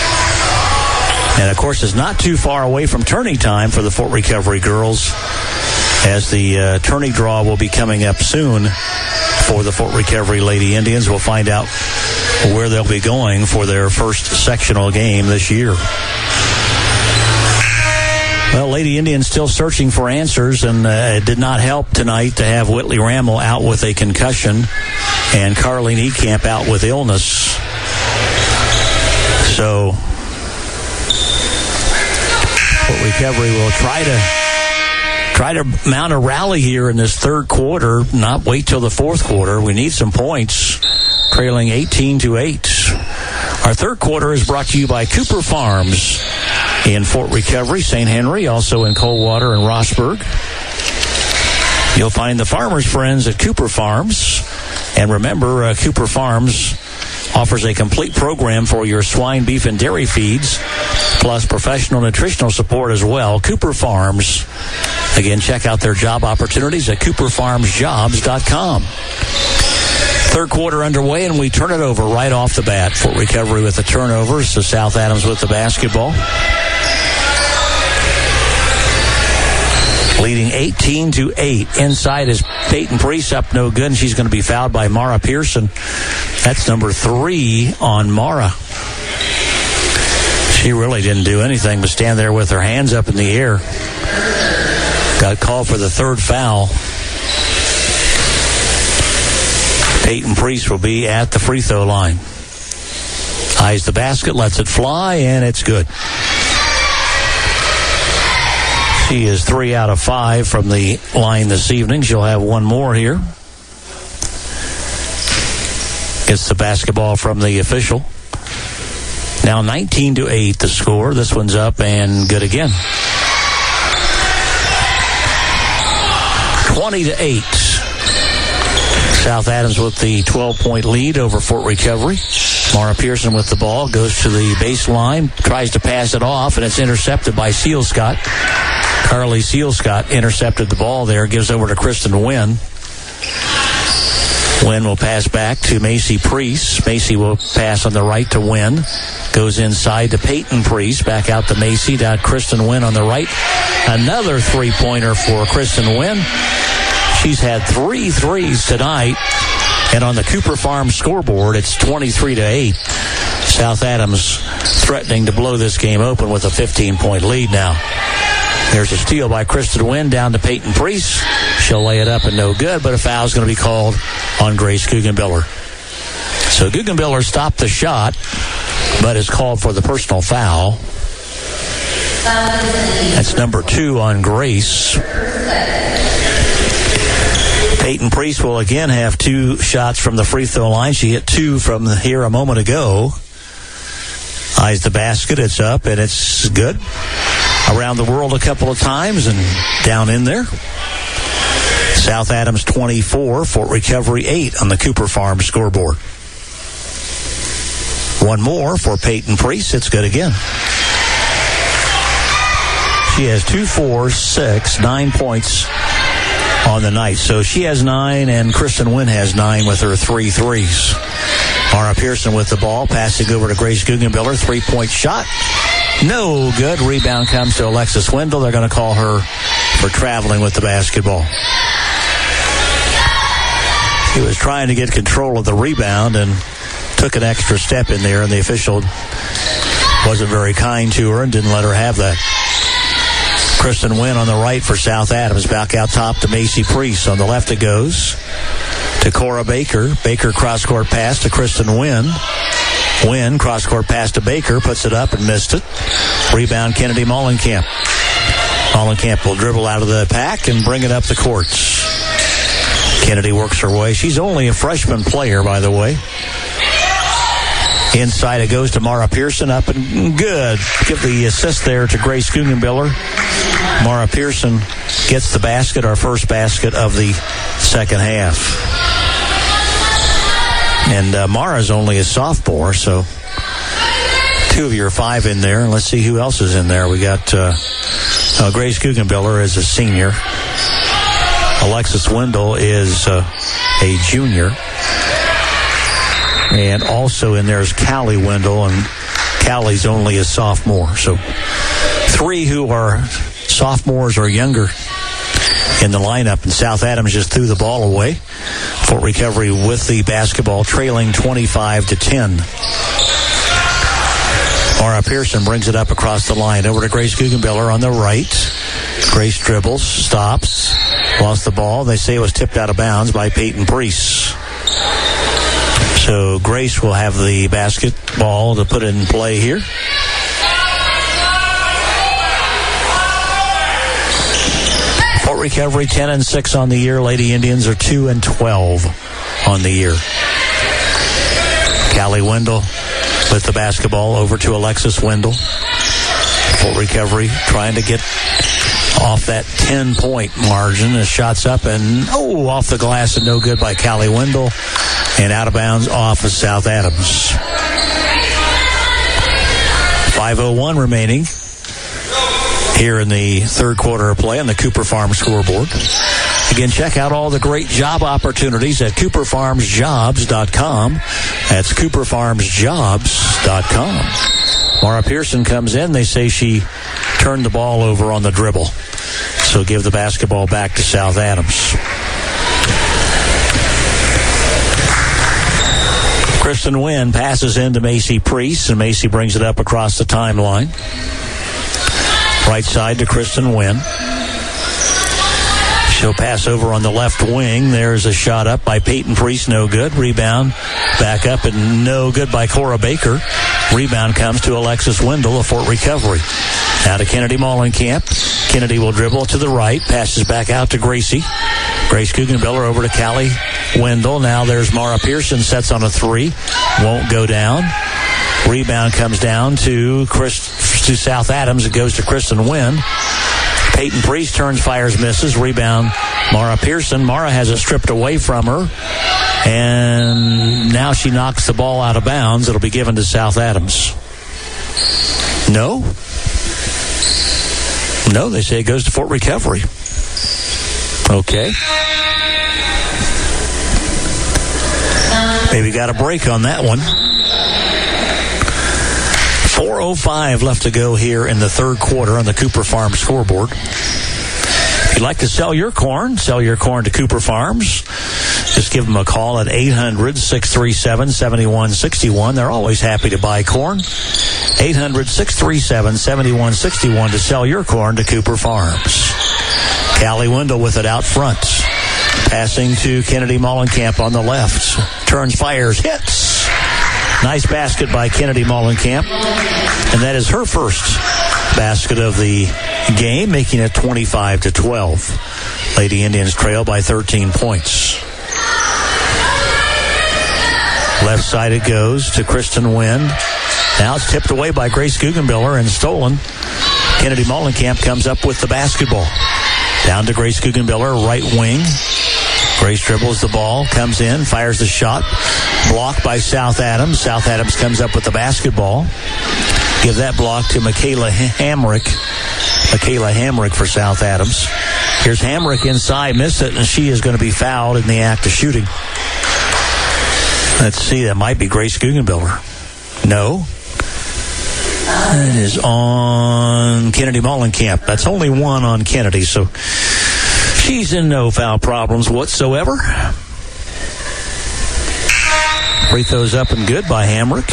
And, of course, it's not too far away from turning time for the Fort Recovery girls as the uh, tourney draw will be coming up soon for the Fort Recovery Lady Indians. We'll find out where they'll be going for their first sectional game this year. Well, Lady Indians still searching for answers, and uh, it did not help tonight to have Whitley Rammel out with a concussion and Carleen Ekamp out with illness. So, Fort Recovery will try to try to mount a rally here in this third quarter, not wait till the fourth quarter. We need some points, trailing eighteen to eight. Our third quarter is brought to you by Cooper Farms in Fort Recovery, Saint Henry, also in Coldwater and Rossburg. You'll find the farmers' friends at Cooper Farms. And remember, uh, Cooper Farms offers a complete program for your swine, beef, and dairy feeds, plus professional nutritional support as well. Cooper Farms. Again, check out their job opportunities at cooper farms jobs dot com. Third quarter underway, and we turn it over right off the bat. Fort Recovery with the turnovers, so South Adams with the basketball. Leading eighteen to eight. Inside is Peyton Priest, up no good, and she's going to be fouled by Mara Pearson. That's number three on Mara. She really didn't do anything but stand there with her hands up in the air. Got called for the third foul. Peyton Priest will be at the free throw line. Eyes the basket, lets it fly, and it's good. She is three out of five from the line this evening. She'll have one more here. Gets the basketball from the official. Now nineteen to eight the score. This one's up and good again. twenty to eight. South Adams with the twelve-point lead over Fort Recovery. Mara Pearson with the ball, goes to the baseline, tries to pass it off, and it's intercepted by Sealscott. Carly Sealscott intercepted the ball there, gives over to Kristen Wynn. Wynn will pass back to Macy Priest. Macy will pass on the right to Wynn. Goes inside to Peyton Priest. Back out to Macy. Down Kristen Wynn on the right. Another three-pointer for Kristen Wynn. She's had three threes tonight. And on the Cooper Farm scoreboard, it's twenty-three to eight. South Adams threatening to blow this game open with a fifteen-point lead now. There's a steal by Kristen Wynn down to Peyton Priest. She'll lay it up and no good, but a foul is going to be called on Grace Guggenbiller. So Guggenbiller stopped the shot, but is called for the personal foul. That's number two on Grace. Peyton Priest will again have two shots from the free throw line. She hit two from here a moment ago. Eyes the basket, it's up, and it's good. Around the world a couple of times and down in there. South Adams twenty-four, Fort Recovery eight on the Cooper Farm scoreboard. One more for Peyton Priest. It's good again. She has two, four, six, nine points on the night. So she has nine, and Kristen Wynn has nine with her three threes. Mara Pearson with the ball, passing over to Grace Guggenbiller. Three-point shot. No good. Rebound comes to Alexis Wendell. They're going to call her for traveling with the basketball. She was trying to get control of the rebound and took an extra step in there, and the official wasn't very kind to her and didn't let her have that. Kristen Wynn on the right for South Adams. Back out top to Macy Priest. On the left it goes to Cora Baker. Baker cross-court pass to Kristen Wynn. Wynn, cross-court pass to Baker, puts it up and missed it. Rebound, Kennedy Mollenkamp. Mollenkamp will dribble out of the pack and bring it up the courts. Kennedy works her way. She's only a freshman player, by the way. Inside it goes to Mara Pearson, up and good. Give the assist there to Grace Guggenbiller. Mara Pearson gets the basket, our first basket of the second half. And uh, Mara's only a sophomore, so two of your five in there. And let's see who else is in there. We got uh, uh, Grace Guggenbiller is a senior. Alexis Wendell is uh, a junior. And also in there is Callie Wendell, and Callie's only a sophomore. So three who are sophomores or younger in the lineup, and South Adams just threw the ball away. Fort Recovery with the basketball, trailing twenty-five to ten. Mara Pearson brings it up across the line over to Grace Guggenbiller on the right. Grace dribbles, stops, lost the ball. They say it was tipped out of bounds by Peyton Priest. So Grace will have the basketball to put it in play here. Fort Recovery ten and six on the year. Lady Indians are two and twelve on the year. Callie Wendell with the basketball over to Alexis Wendell. Fort Recovery trying to get off that ten-point margin. The shot's up and, oh, off the glass and no good by Callie Wendell. And out of bounds off of South Adams. five oh one remaining here in the third quarter of play on the Cooper Farms scoreboard. Again, check out all the great job opportunities at cooper farms jobs dot com. That's cooper farms jobs dot com. Mara Pearson comes in. They say she turned the ball over on the dribble. So give the basketball back to South Adams. Kristen Wynn passes into Macy Priest, and Macy brings it up across the timeline. Right side to Kristen Wynn. She'll pass over on the left wing. There's a shot up by Peyton Priest, no good. Rebound back up and no good by Cora Baker. Rebound comes to Alexis Wendell of Fort Recovery. Now to Kennedy Mollenkamp. Kennedy will dribble to the right, passes back out to Gracie. Grace Guggenbiller over to Callie Wendell. Now there's Mara Pearson, sets on a three. Won't go down. Rebound comes down to Chris, to South Adams. It goes to Kristen Wynn. Peyton Priest turns, fires, misses. Rebound, Mara Pearson. Mara has it stripped away from her. And now she knocks the ball out of bounds. It'll be given to South Adams. No? No, they say it goes to Fort Recovery. Okay. Maybe got a break on that one. four oh five left to go here in the third quarter on the Cooper Farms scoreboard. If you'd like to sell your corn, sell your corn to Cooper Farms. Just give them a call at eight hundred, six three seven, seven one six one. They're always happy to buy corn. eight hundred, six three seven, seven one six one to sell your corn to Cooper Farms. Callie Wendell with it out front. Passing to Kennedy Mollenkamp on the left. Turns, fires, hits. Nice basket by Kennedy Mollenkamp. And that is her first basket of the game, making it twenty-five to twelve. Lady Indians trail by thirteen points. Left side it goes to Kristen Wynn. Now it's tipped away by Grace Guggenbiller and stolen. Kennedy Mollenkamp comes up with the basketball. Down to Grace Guggenbiller, right wing. Grace dribbles the ball, comes in, fires the shot. Blocked by South Adams. South Adams comes up with the basketball. Give that block to Michaela Hamrick. Michaela Hamrick for South Adams. Here's Hamrick inside, missed it, and she is going to be fouled in the act of shooting. Let's see, that might be Grace Guggenbiller. No. It is on Kennedy Mollenkamp. That's only one on Kennedy, so she's in no foul problems whatsoever. Free throws up and good by Hamrick.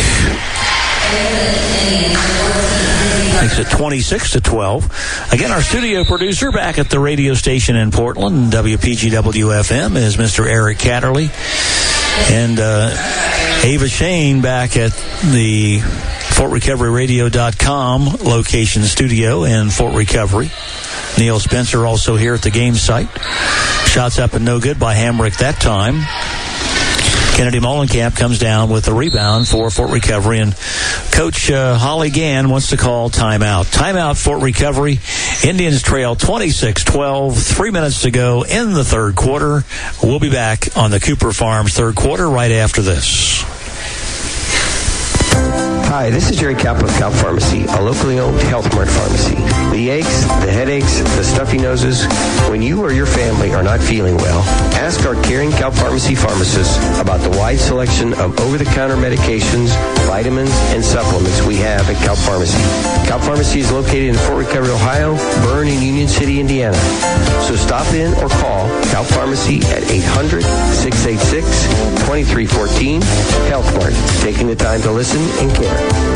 Makes it twenty-six to twelve. Again, our studio producer back at the radio station in Portland, W P G W F M, is Mister Eric Catterley. And uh, Ava Shane back at the Fort Recovery Radio dot com location studio in Fort Recovery. Neil Spencer also here at the game site. Shots up and no good by Hamrick that time. Kennedy Mollenkamp comes down with the rebound for Fort Recovery, and Coach uh, Holly Gann wants to call timeout. Timeout, Fort Recovery. Indians trail twenty-six twelve. Three minutes to go in the third quarter. We'll be back on the Cooper Farms third quarter right after this. Hi, this is Jerry Kaplan of Calp Pharmacy, a locally owned Health Mart pharmacy. The aches, the headaches, the stuffy noses, when you or your family are not feeling well, ask our caring Calp Pharmacy pharmacists about the wide selection of over-the-counter medications, vitamins, and supplements we have at Calp Pharmacy. Calp Pharmacy is located in Fort Recovery, Ohio, Bern, and Union City, Indiana. So stop in or call Calp Pharmacy at eight hundred, six eight six, two three one four. Health Mart, taking the time to listen and care.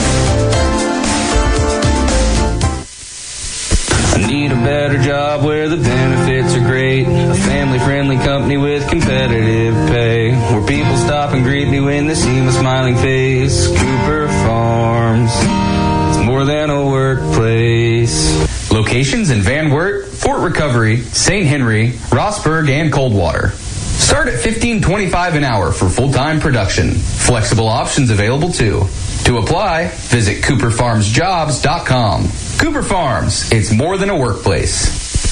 I need a better job where the benefits are great. A family-friendly company with competitive pay. Where people stop and greet me when they see my smiling face. Cooper Farms. It's more than a workplace. Locations in Van Wert, Fort Recovery, Saint Henry, Rossburg, and Coldwater. Start at fifteen twenty-five an hour for full-time production. Flexible options available too. To apply, visit cooper farms jobs dot com. Cooper Farms, it's more than a workplace.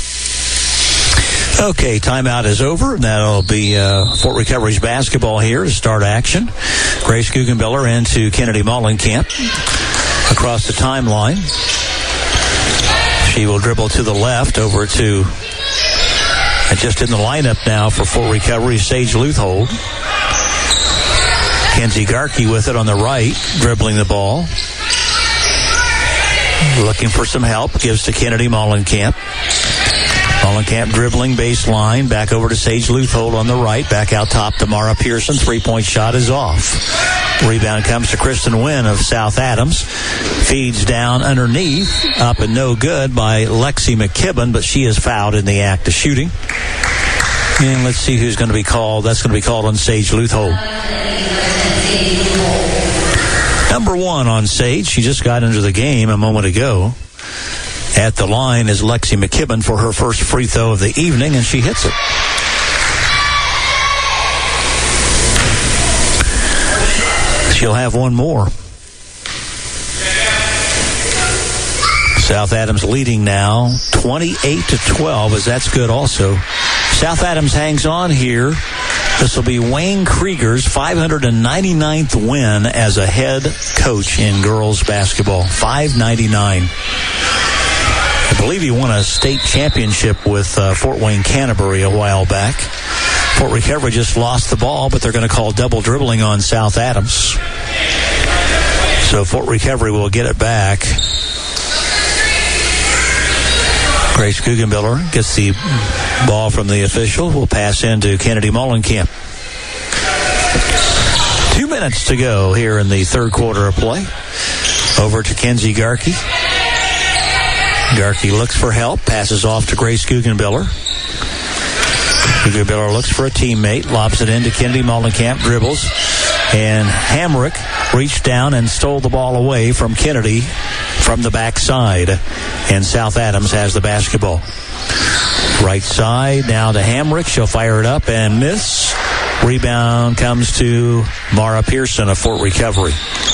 Okay, timeout is over. That'll be uh, Fort Recovery's basketball here to start action. Grace Guggenbiller into Kennedy Mollenkamp across the timeline. She will dribble to the left over to, and just in the lineup now for Fort Recovery, Sage Luthold. Kenzie Garkey with it on the right, dribbling the ball. Looking for some help, gives to Kennedy Mollenkamp. Mollenkamp dribbling baseline, back over to Sage Luthold on the right, back out top to Mara Pearson. Three-point shot is off. Rebound comes to Kristen Wynn of South Adams. Feeds down underneath, up and no good by Lexi McKibben, but she is fouled in the act of shooting. And let's see who's going to be called. That's going to be called on Sage Luthold. Number one on Sage. She just got into the game a moment ago. At the line is Lexi McKibben for her first free throw of the evening, and she hits it. She'll have one more. South Adams leading now twenty-eight to twelve, as that's good also. South Adams hangs on here. This will be Wayne Krieger's five hundred ninety-ninth win as a head coach in girls basketball. five ninety-nine. I believe he won a state championship with uh, Fort Wayne Canterbury a while back. Fort Recovery just lost the ball, but they're going to call double dribbling on South Adams. So Fort Recovery will get it back. Grace Guggenbiller gets the ball from the official. Will pass into Kennedy Mollenkamp. Two minutes to go here in the third quarter of play. Over to Kenzie Garkey. Garkey looks for help. Passes off to Grace Guggenbiller. Guggenbiller looks for a teammate. Lobs it into Kennedy Mollenkamp. Dribbles. And Hamrick reached down and stole the ball away from Kennedy from the backside. And South Adams has the basketball. Right side now to Hamrick. She'll fire it up and miss. Rebound comes to Mara Pearson of Fort Recovery.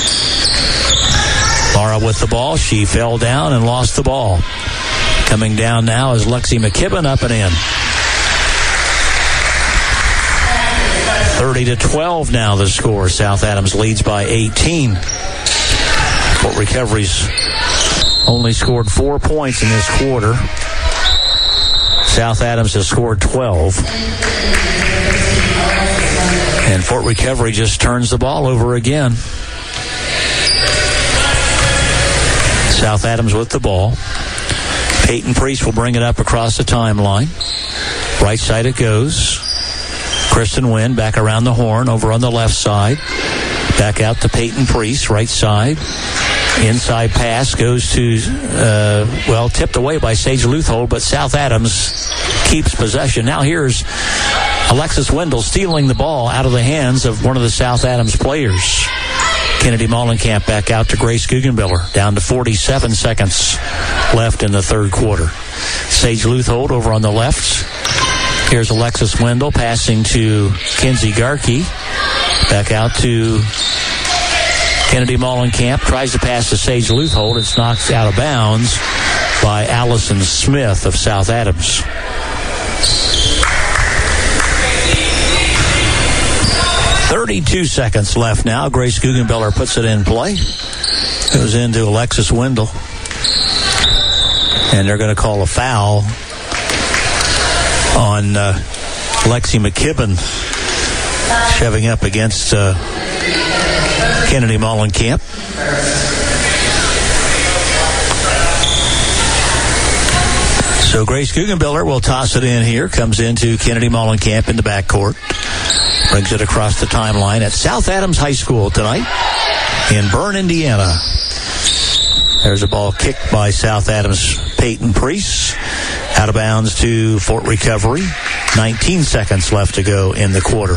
Mara with the ball. She fell down and lost the ball. Coming down now is Lexi McKibben, up and in. thirty to twelve now the score. South Adams leads by eighteen. Fort Recovery's only scored four points in this quarter. South Adams has scored twelve. And Fort Recovery just turns the ball over again. South Adams with the ball. Peyton Priest will bring it up across the timeline. Right side it goes. Kristen Wynn back around the horn over on the left side. Back out to Peyton Priest, right side. Inside pass goes to, uh, well, tipped away by Sage Luthold, but South Adams keeps possession. Now here's Alexis Wendell stealing the ball out of the hands of one of the South Adams players. Kennedy Mollenkamp back out to Grace Guggenbiller. Down to forty-seven seconds left in the third quarter. Sage Luthold over on the left. Here's Alexis Wendell passing to Kenzie Garkey. Back out to Kennedy Mollenkamp. Tries to pass to Sage Luthold. It's knocked out of bounds by Allison Smith of South Adams. thirty-two seconds left now. Grace Guggenbiller puts it in play. Goes into Alexis Wendell. And they're going to call a foul on uh, Lexi McKibben, shoving up against uh, Kennedy Mollenkamp. So Grace Guggenbiller will toss it in here. Comes into Kennedy Mollenkamp in the backcourt. Brings it across the timeline at South Adams High School tonight in Bern, Indiana. There's a ball kicked by South Adams' Peyton Priest. Out of bounds to Fort Recovery. nineteen seconds left to go in the quarter.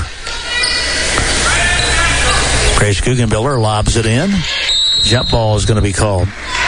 Grace Guggenbiller lobs it in. Jump ball is going to be called.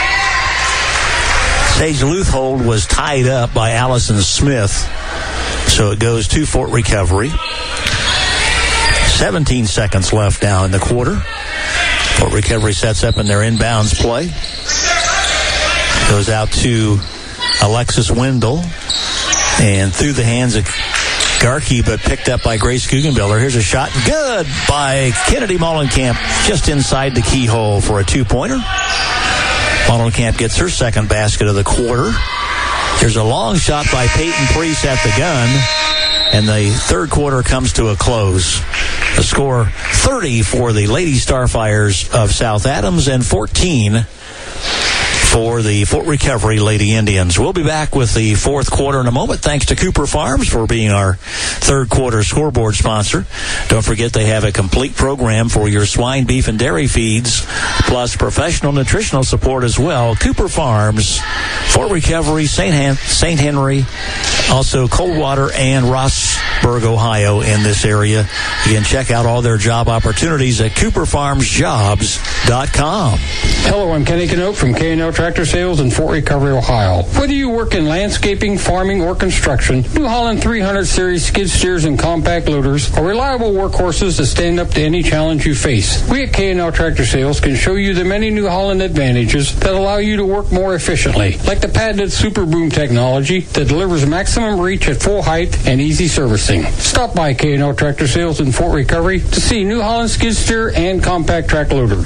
Sage Luthold was tied up by Allison Smith. So it goes to Fort Recovery. seventeen seconds left now in the quarter. Fort Recovery sets up in their inbounds play. Goes out to Alexis Wendell. And through the hands of Garkey, but picked up by Grace Guggenbiller. Here's a shot. Good by Kennedy Mollenkamp, just inside the keyhole for a two-pointer. Mollenkamp gets her second basket of the quarter. There's a long shot by Peyton Priest at the gun. And the third quarter comes to a close. The score thirty for the Lady Starfires of South Adams and fourteen for the Fort Recovery Lady Indians. We'll be back with the fourth quarter in a moment. Thanks to Cooper Farms for being our third quarter scoreboard sponsor. Don't forget they have a complete program for your swine, beef, and dairy feeds, plus professional nutritional support as well. Cooper Farms, Fort Recovery, Saint Han- Saint Henry, also Coldwater and Rossburg, Ohio in this area. Again, check out all their job opportunities at cooper farms jobs dot com. Hello, I'm Kenny Canote from K and L Tractor Sales in Fort Recovery, Ohio. Whether you work in landscaping, farming, or construction, New Holland three hundred series skid steers and compact loaders are reliable workhorses that stand up to any challenge you face. We at K and L Tractor Sales can show you the many New Holland advantages that allow you to work more efficiently, like the patented Super Boom technology that delivers maximum reach at full height and easy servicing. Stop by K and L Tractor Sales in Fort Recovery to see New Holland skid steer and compact track loader.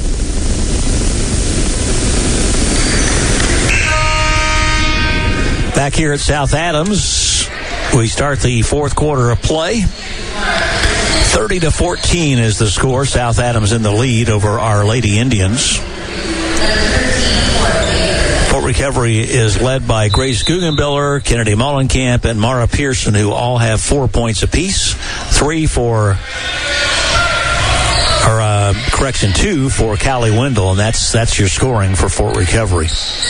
Back here at South Adams, we start the fourth quarter of play. thirty to fourteen is the score. South Adams in the lead over our Lady Indians. Fort Recovery is led by Grace Guggenbiller, Kennedy Mollenkamp, and Mara Pearson, who all have four points apiece. Three for, or uh, correction, two for Callie Wendell, and that's that's your scoring for Fort Recovery.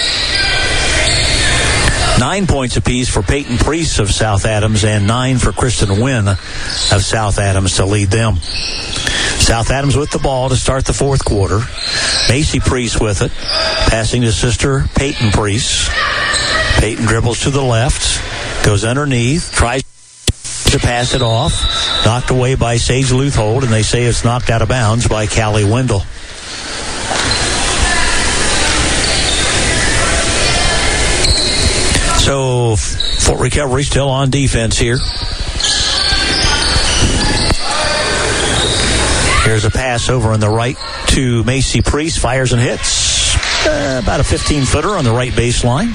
Nine points apiece for Peyton Priest of South Adams and nine for Kristen Wynn of South Adams to lead them. South Adams with the ball to start the fourth quarter. Macy Priest with it, passing to sister Peyton Priest. Peyton dribbles to the left, goes underneath, tries to pass it off, knocked away by Sage Luthold, and they say it's knocked out of bounds by Callie Wendell. So Fort Recovery still on defense here. Here's a pass over on the right to Macy Priest. Fires and hits. Uh, about a fifteen-footer on the right baseline.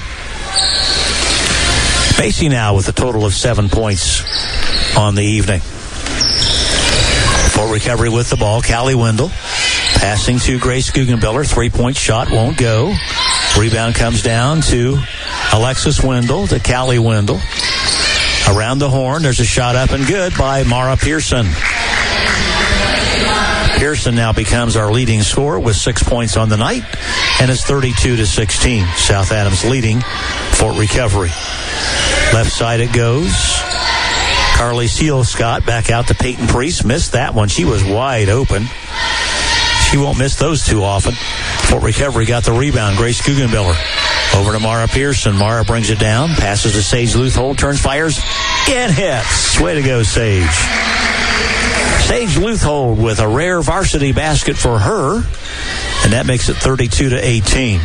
Macy now with a total of seven points on the evening. Fort Recovery with the ball. Callie Wendell passing to Grace Guggenbiller. Three-point shot won't go. Rebound comes down to Alexis Wendell to Callie Wendell. Around the horn, there's a shot up and good by Mara Pearson. Pearson now becomes our leading scorer with six points on the night, and it's thirty-two to sixteen. South Adams leading Fort Recovery. Left side it goes. Carly Seal-Scott back out to Peyton Priest. Missed that one. She was wide open. She won't miss those too often. Fort Recovery got the rebound. Grace Guggenbiller over to Mara Pearson. Mara brings it down, passes to Sage Luthold, turns, fires, and hits. Way to go, Sage. Sage Luthold with a rare varsity basket for her, and that makes it thirty-two to eighteen.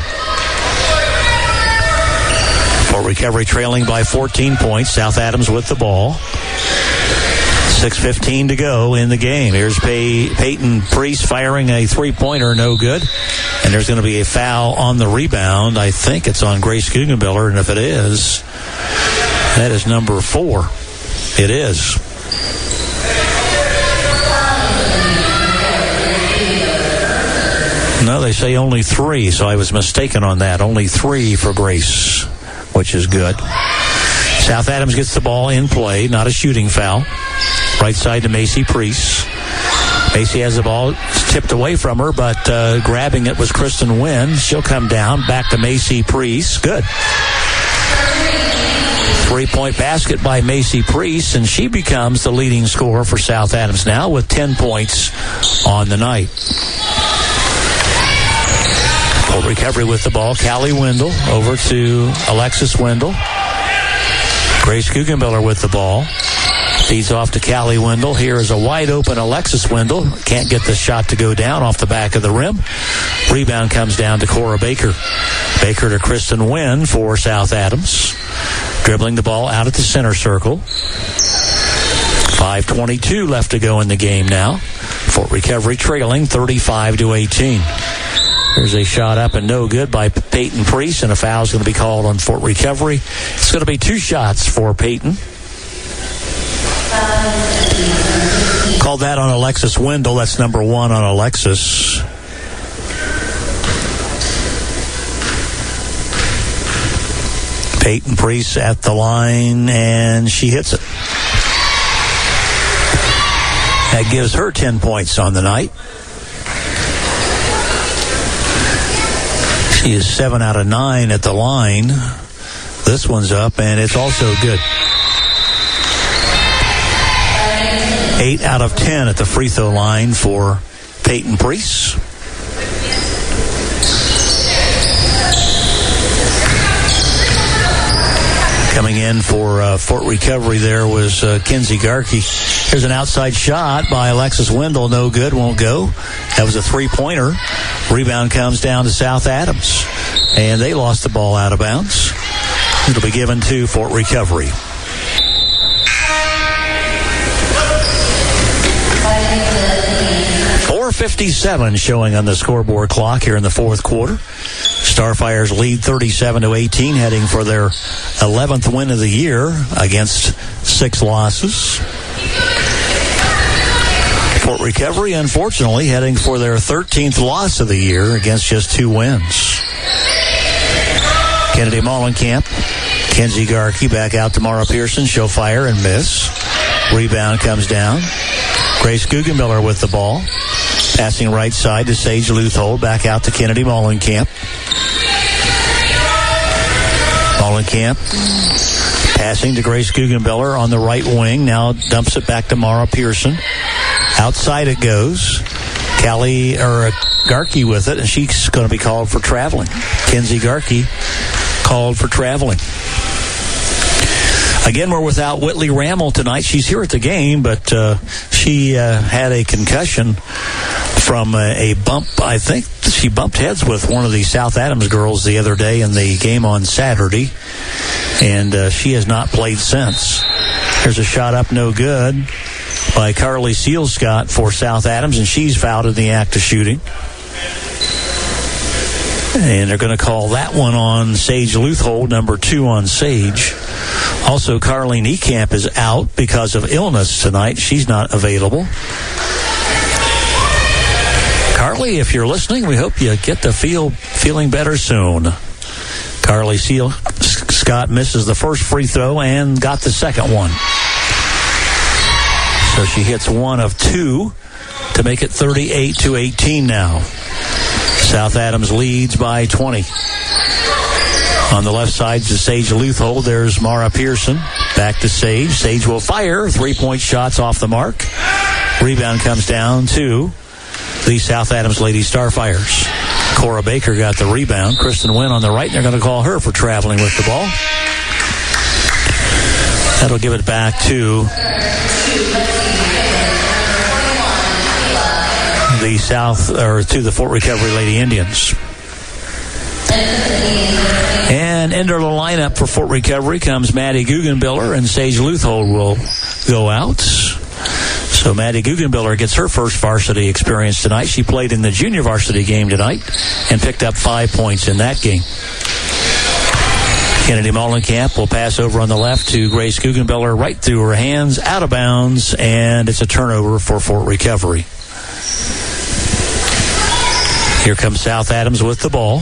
Fort Recovery trailing by fourteen points. South Adams with the ball. six fifteen to go in the game. Here's Pay- Peyton Priest firing a three-pointer, no good. And there's going to be a foul on the rebound. I think it's on Grace Guggenbiller, and if it is, that is number four. It is. No, they say only three, so I was mistaken on that. Only three for Grace, which is good. South Adams gets the ball in play, not a shooting foul. Right side to Macy Priest. Macy has the ball. It's tipped away from her, but uh, grabbing it was Kristen Wynn. She'll come down. Back to Macy Priest. Good. Three-point basket by Macy Priest, and she becomes the leading scorer for South Adams now with ten points on the night. Full recovery with the ball. Callie Wendell over to Alexis Wendell. Grace Guggenbiller with the ball. Feeds off to Callie Wendell. Here is a wide-open Alexis Wendell. Can't get the shot to go down off the back of the rim. Rebound comes down to Cora Baker. Baker to Kristen Wynn for South Adams. Dribbling the ball out at the center circle. five twenty-two left to go in the game now. Fort Recovery trailing thirty-five to eighteen. There's a shot up and no good by Peyton Priest, and a foul is going to be called on Fort Recovery. It's going to be two shots for Peyton. Called that on Alexis Wendell. That's number one on Alexis. Peyton Priest at the line, and she hits it. That gives her ten points on the night. She is seven out of nine at the line. This one's up, and it's also good. Eight out of ten at the free throw line for Peyton Priest. Coming in for uh, Fort Recovery there was uh, Kenzie Garkey. Here's an outside shot by Alexis Wendell. No good, won't go. That was a three-pointer. Rebound comes down to South Adams. And they lost the ball out of bounds. It'll be given to Fort Recovery. four fifty-seven showing on the scoreboard clock here in the fourth quarter. Starfires lead thirty-seven to eighteen, heading for their eleventh win of the year against six losses. Fort Recovery, unfortunately, heading for their thirteenth loss of the year against just two wins. Kennedy Mollenkamp, Kenzie Garkey back out to Mara Pearson. She'll fire and miss. Rebound comes down. Grace Guggenmiller with the ball. Passing right side to Sage Luthold. Back out to Kennedy Mollenkamp. Mollenkamp passing to Grace Guggenmiller on the right wing. Now dumps it back to Mara Pearson. Outside it goes. Callie or uh, Garkey with it, and she's going to be called for traveling. Kenzie Garkey called for traveling. Again, we're without Whitley Rammel tonight. She's here at the game, but uh, she uh, had a concussion from a, a bump. I think she bumped heads with one of the South Adams girls the other day in the game on Saturday, and uh, she has not played since. There's a shot up, no good, by Carly Sealscott for South Adams, and she's fouled in the act of shooting. And they're going to call that one on Sage Luthold, number two on Sage. Also, Carlene Ekamp is out because of illness tonight. She's not available. Carly, if you're listening, we hope you get to feel feeling better soon. Carly Seal Scott misses the first free throw and got the second one. So she hits one of two to make it thirty-eight to eighteen now. South Adams leads by twenty. On the left side to Sage Luthold, there's Mara Pearson. Back to Sage. Sage will fire. Three-point shots off the mark. Rebound comes down to the South Adams Lady Starfires. Cora Baker got the rebound. Kristen Wynn on the right, and they're going to call her for traveling with the ball. That'll give it back to the South, or to the Fort Recovery Lady Indians. And into the lineup for Fort Recovery comes Maddie Guggenbiller, and Sage Luthold will go out. So Maddie Guggenbiller gets her first varsity experience tonight. She played in the junior varsity game tonight and picked up five points in that game. Kennedy Mollenkamp will pass over on the left to Grace Guggenbiller, right through her hands, out of bounds, and it's a turnover for Fort Recovery. Here comes South Adams with the ball.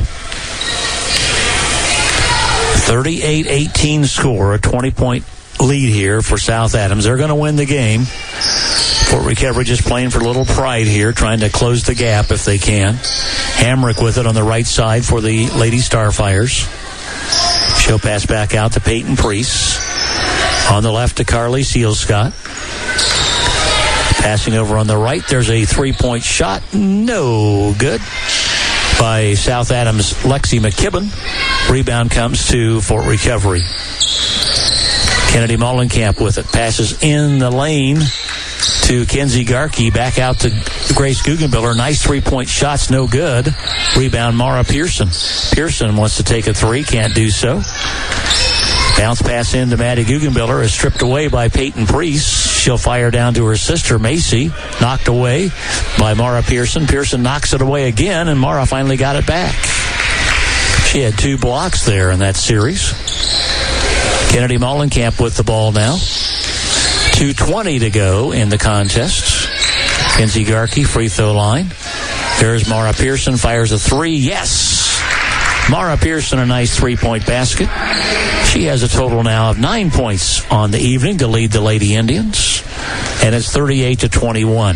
thirty-eight eighteen score, a twenty-point lead here for South Adams. They're going to win the game. Fort Recovery just playing for a little pride here, trying to close the gap if they can. Hamrick with it on the right side for the Lady Starfires. She'll pass back out to Peyton Priest. On the left to Carly Sealscott. Passing over on the right, there's a three-point shot. No good by South Adams' Lexi McKibben. Rebound comes to Fort Recovery. Kennedy Mollenkamp with it. Passes in the lane to Kenzie Garkey. Back out to Grace Guggenbiller. Nice three-point shots, no good. Rebound, Mara Pearson. Pearson wants to take a three, can't do so. Bounce pass in to Maddie Guggenbiller is stripped away by Peyton Priest. She'll fire down to her sister, Macy. Knocked away by Mara Pearson. Pearson knocks it away again, and Mara finally got it back. She had two blocks there in that series. Kennedy Mollenkamp with the ball now. two twenty to go in the contest. Kenzie Garkey, free throw line. There's Mara Pearson, fires a three. Yes! Mara Pearson, a nice three-point basket. She has a total now of nine points on the evening to lead the Lady Indians. And it's thirty-eight to twenty-one.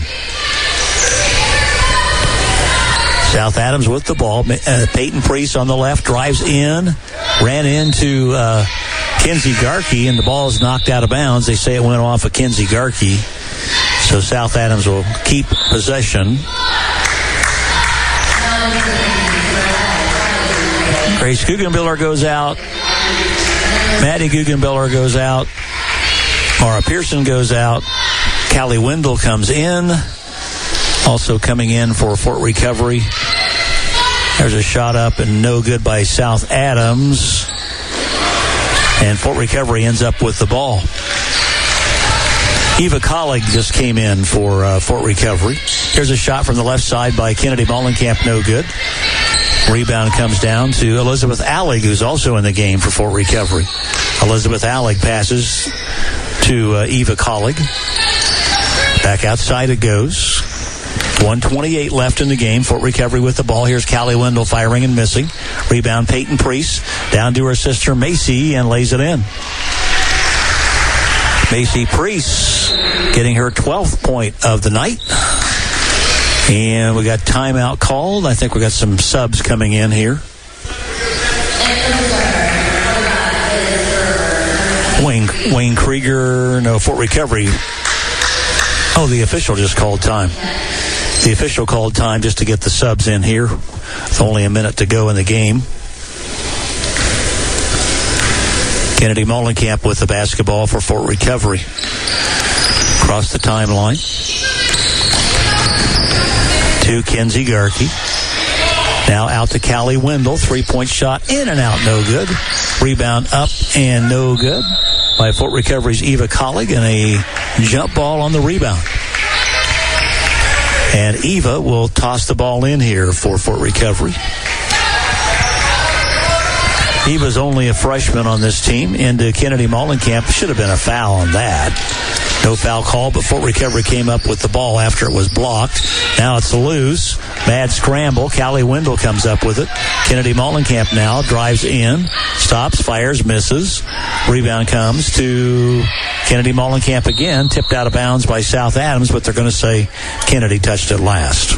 South Adams with the ball. Uh, Peyton Priest on the left, drives in, ran into uh, Kenzie Garkey, and the ball is knocked out of bounds. They say it went off of Kenzie Garkey. So South Adams will keep possession. Grace Guggenbiller goes out. Maddie Guggenbiller goes out. Mara Pearson goes out. Callie Wendell comes in. Also coming in for Fort Recovery. There's a shot up and no good by South Adams. And Fort Recovery ends up with the ball. Eva Collig just came in for uh, Fort Recovery. Here's a shot from the left side by Kennedy Mollenkamp, no good. Rebound comes down to Elizabeth Allig, who's also in the game for Fort Recovery. Elizabeth Allig passes to uh, Eva Collig. Back outside it goes. one twenty-eight left in the game. Fort Recovery with the ball. Here's Callie Wendell firing and missing. Rebound Peyton Priest. Down to her sister Macy and lays it in. Macy Priest getting her twelfth point of the night. And we got timeout called. I think we got some subs coming in here. Wayne Wayne Krieger, no, Fort Recovery. Oh, the official just called time. The official called time just to get the subs in here. With only a minute to go in the game. Kennedy Mollenkamp with the basketball for Fort Recovery. Across the timeline. To Kenzie Garkey. Now out to Callie Wendell. Three-point shot in and out, no good. Rebound up and no good by Fort Recovery's Eva Collig, and a jump ball on the rebound. And Eva will toss the ball in here for Fort Recovery. Eva's only a freshman on this team. Into Kennedy Mollenkamp. Should have been a foul on that. No foul call, but Fort Recovery came up with the ball after it was blocked. Now it's a loose. Bad scramble. Callie Wendell comes up with it. Kennedy Mollenkamp now drives in. Stops, fires, misses. Rebound comes to Kennedy Mollenkamp again. Tipped out of bounds by South Adams, but they're going to say Kennedy touched it last.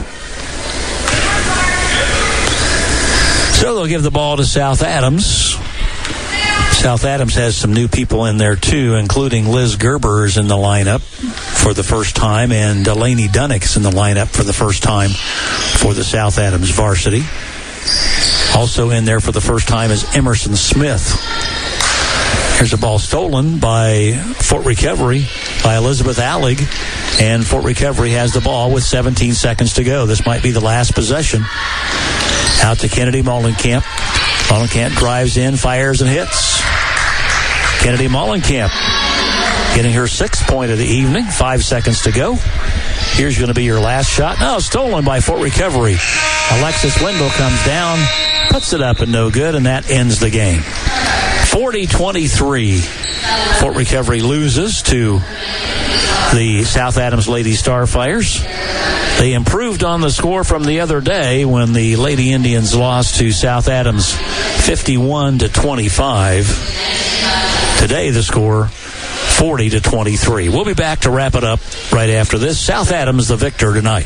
So they'll give the ball to South Adams. South Adams has some new people in there, too, including Liz Gerber is in the lineup for the first time, and Delaney Dunnick is in the lineup for the first time for the South Adams varsity. Also in there for the first time is Emerson Smith. Here's a ball stolen by Fort Recovery by Elizabeth Allig, and Fort Recovery has the ball with seventeen seconds to go. This might be the last possession. Out to Kennedy Mollenkamp. Mollenkamp drives in, fires, and hits. Kennedy Mollenkamp getting her sixth point of the evening. Five seconds to go. Here's going to be your last shot. No, stolen by Fort Recovery. Alexis Wendell comes down, puts it up and no good, and that ends the game. forty twenty-three. Fort Recovery loses to the South Adams Lady Starfires. They improved on the score from the other day when the Lady Indians lost to South Adams fifty-one to twenty-five. Today the score forty to twenty-three. We'll be back to wrap it up right after this. South Adams the victor tonight.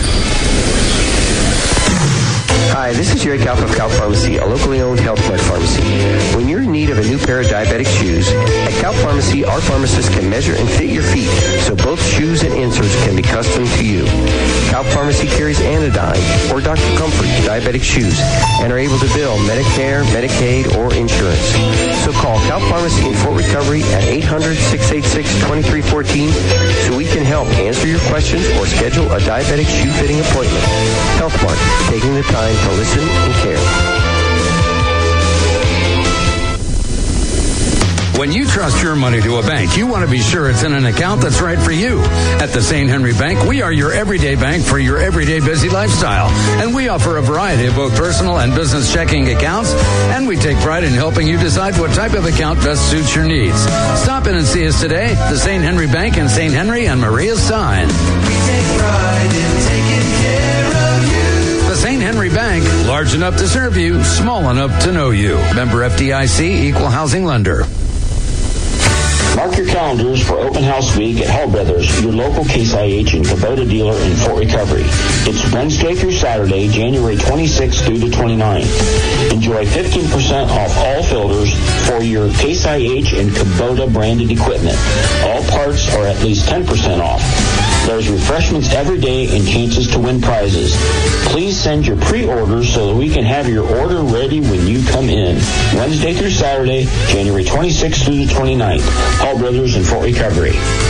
Hi, this is Jerry Kalp of Kalp Pharmacy, a locally owned health food pharmacy. When you're in need of a new pair of diabetic shoes, at Kalp Pharmacy, our pharmacists can measure and fit your feet, so both shoes and inserts can be custom to you. Kalp Pharmacy carries Anodyne or Doctor Comfort diabetic shoes and are able to bill Medicare, Medicaid, or insurance. So call Kalp Pharmacy in Fort Recovery at eight hundred, six eight six, two three one four so we can help answer your questions or schedule a diabetic shoe fitting appointment. HealthMart, taking the time to listen and care. When you trust your money to a bank, you want to be sure it's in an account that's right for you. At the Saint Henry Bank, we are your everyday bank for your everyday busy lifestyle. And we offer a variety of both personal and business checking accounts. And we take pride in helping you decide what type of account best suits your needs. Stop in and see us today. The Saint Henry Bank in Saint Henry and Maria Stein. We take pride in taking care of you. The Saint Henry Bank, large enough to serve you, small enough to know you. Member F D I C, Equal Housing Lender. Mark your calendars for Open House Week at Hall Brothers, your local Case I H and Kubota dealer in Fort Recovery. It's Wednesday through Saturday, January twenty-sixth through the twenty-ninth. Enjoy fifteen percent off all filters for your Case I H and Kubota branded equipment. All parts are at least ten percent off. There's refreshments every day and chances to win prizes. Please send your pre-orders so that we can have your order ready when you come in. Wednesday through Saturday, January twenty-sixth through the twenty-ninth. Hall Brothers in Fort Recovery.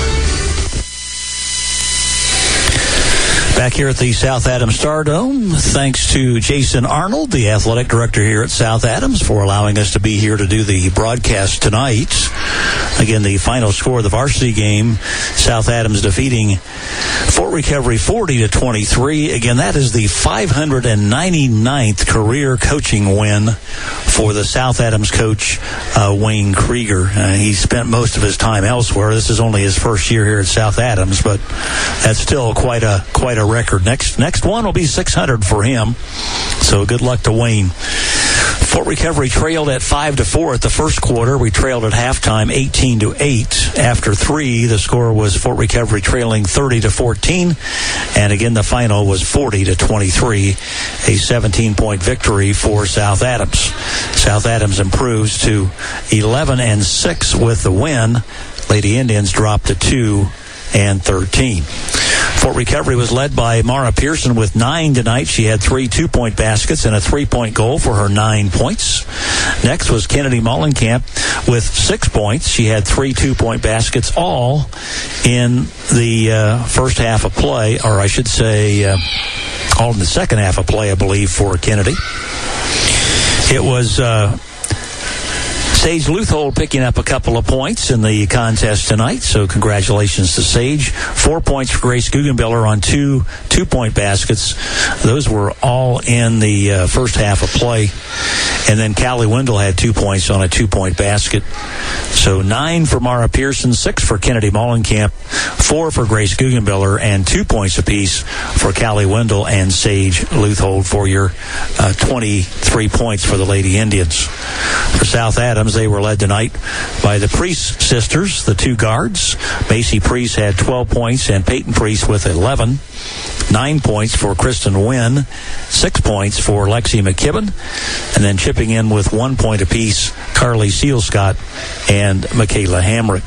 Back here at the South Adams Stardome, thanks to Jason Arnold, the athletic director here at South Adams, for allowing us to be here to do the broadcast tonight. Again, the final score of the varsity game, South Adams defeating Fort Recovery forty to twenty-three. Again, that is the five hundred ninety-ninth career coaching win for the South Adams coach, uh, Wayne Krieger. Uh, he spent most of his time elsewhere. This is only his first year here at South Adams, but that's still quite a quite a record. Next next one will be six hundred for him. So good luck to Wayne. Fort Recovery trailed at five to four at the first quarter. We trailed at halftime eighteen to eight. After three, the score was Fort Recovery trailing thirty to fourteen. And again, the final was forty to twenty-three, a seventeen point victory for South Adams. South Adams improves to eleven and six with the win. Lady Indians dropped to two and thirteen. Fort Recovery was led by Mara Pearson with nine tonight. She had three two-point baskets and a three-point goal for her nine points. Next was Kennedy Mollenkamp with six points. She had three two-point baskets, all in the uh, first half of play, or I should say uh, all in the second half of play, I believe, for Kennedy. It was Uh, Sage Luthold picking up a couple of points in the contest tonight, so congratulations to Sage. Four points for Grace Guggenbiller on two two-point baskets. Those were all in the uh, first half of play. And then Callie Wendell had two points on a two-point basket. So nine for Mara Pearson, six for Kennedy Mollenkamp, four for Grace Guggenbiller, and two points apiece for Callie Wendell and Sage Luthold for your uh, twenty-three points for the Lady Indians. For South Adams, they were led tonight by the Priest sisters, the two guards. Macy Priest had twelve points and Peyton Priest with eleven. Nine points for Kristen Wynn, six points for Lexi McKibben, and then chipping in with one point apiece, Carly Sealscott and Michaela Hamrick.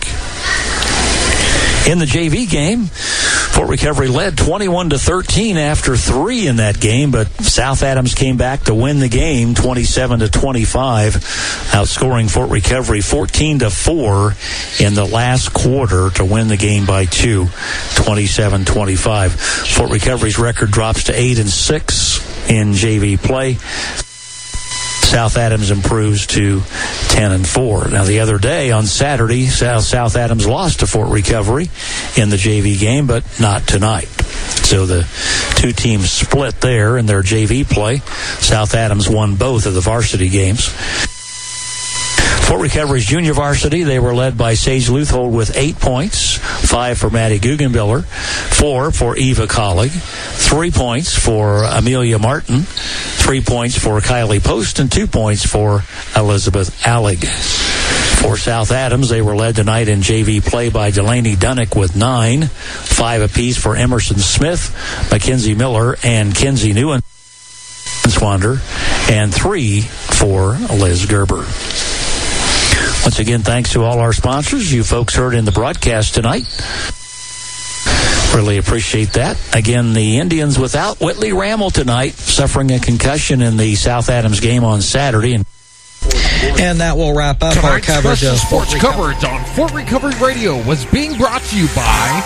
In the J V game, Fort Recovery led twenty-one to thirteen after three in that game, but South Adams came back to win the game twenty-seven to twenty-five, outscoring Fort Recovery fourteen to four in the last quarter to win the game by two, twenty-seven twenty-five. Fort Recovery's record drops to eight and six in J V play. South Adams improves to ten and four. Now, the other day on Saturday, South, South Adams lost to Fort Recovery in the J V game, but not tonight. So the two teams split there in their J V play. South Adams won both of the varsity games. Fort Recovery's junior varsity, they were led by Sage Leuthold with eight points, five for Maddie Guggenbiller, four for Eva Collig, three points for Amelia Martin, three points for Kylie Post, and two points for Elizabeth Allig. For South Adams, they were led tonight in J V play by Delaney Dunnick with nine, five apiece for Emerson Smith, Mackenzie Miller, and Kenzie Newenswander, and three for Liz Gerber. Once again, thanks to all our sponsors. You folks heard in the broadcast tonight. Really appreciate that. Again, the Indians without Whitley Rammel tonight, suffering a concussion in the South Adams game on Saturday. And And that will wrap up Tonight's our coverage of sports coverage on Fort Recovery Radio was being brought to you by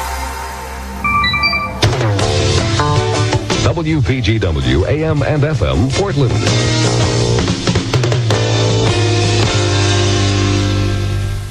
W P G W A M and F M Portland.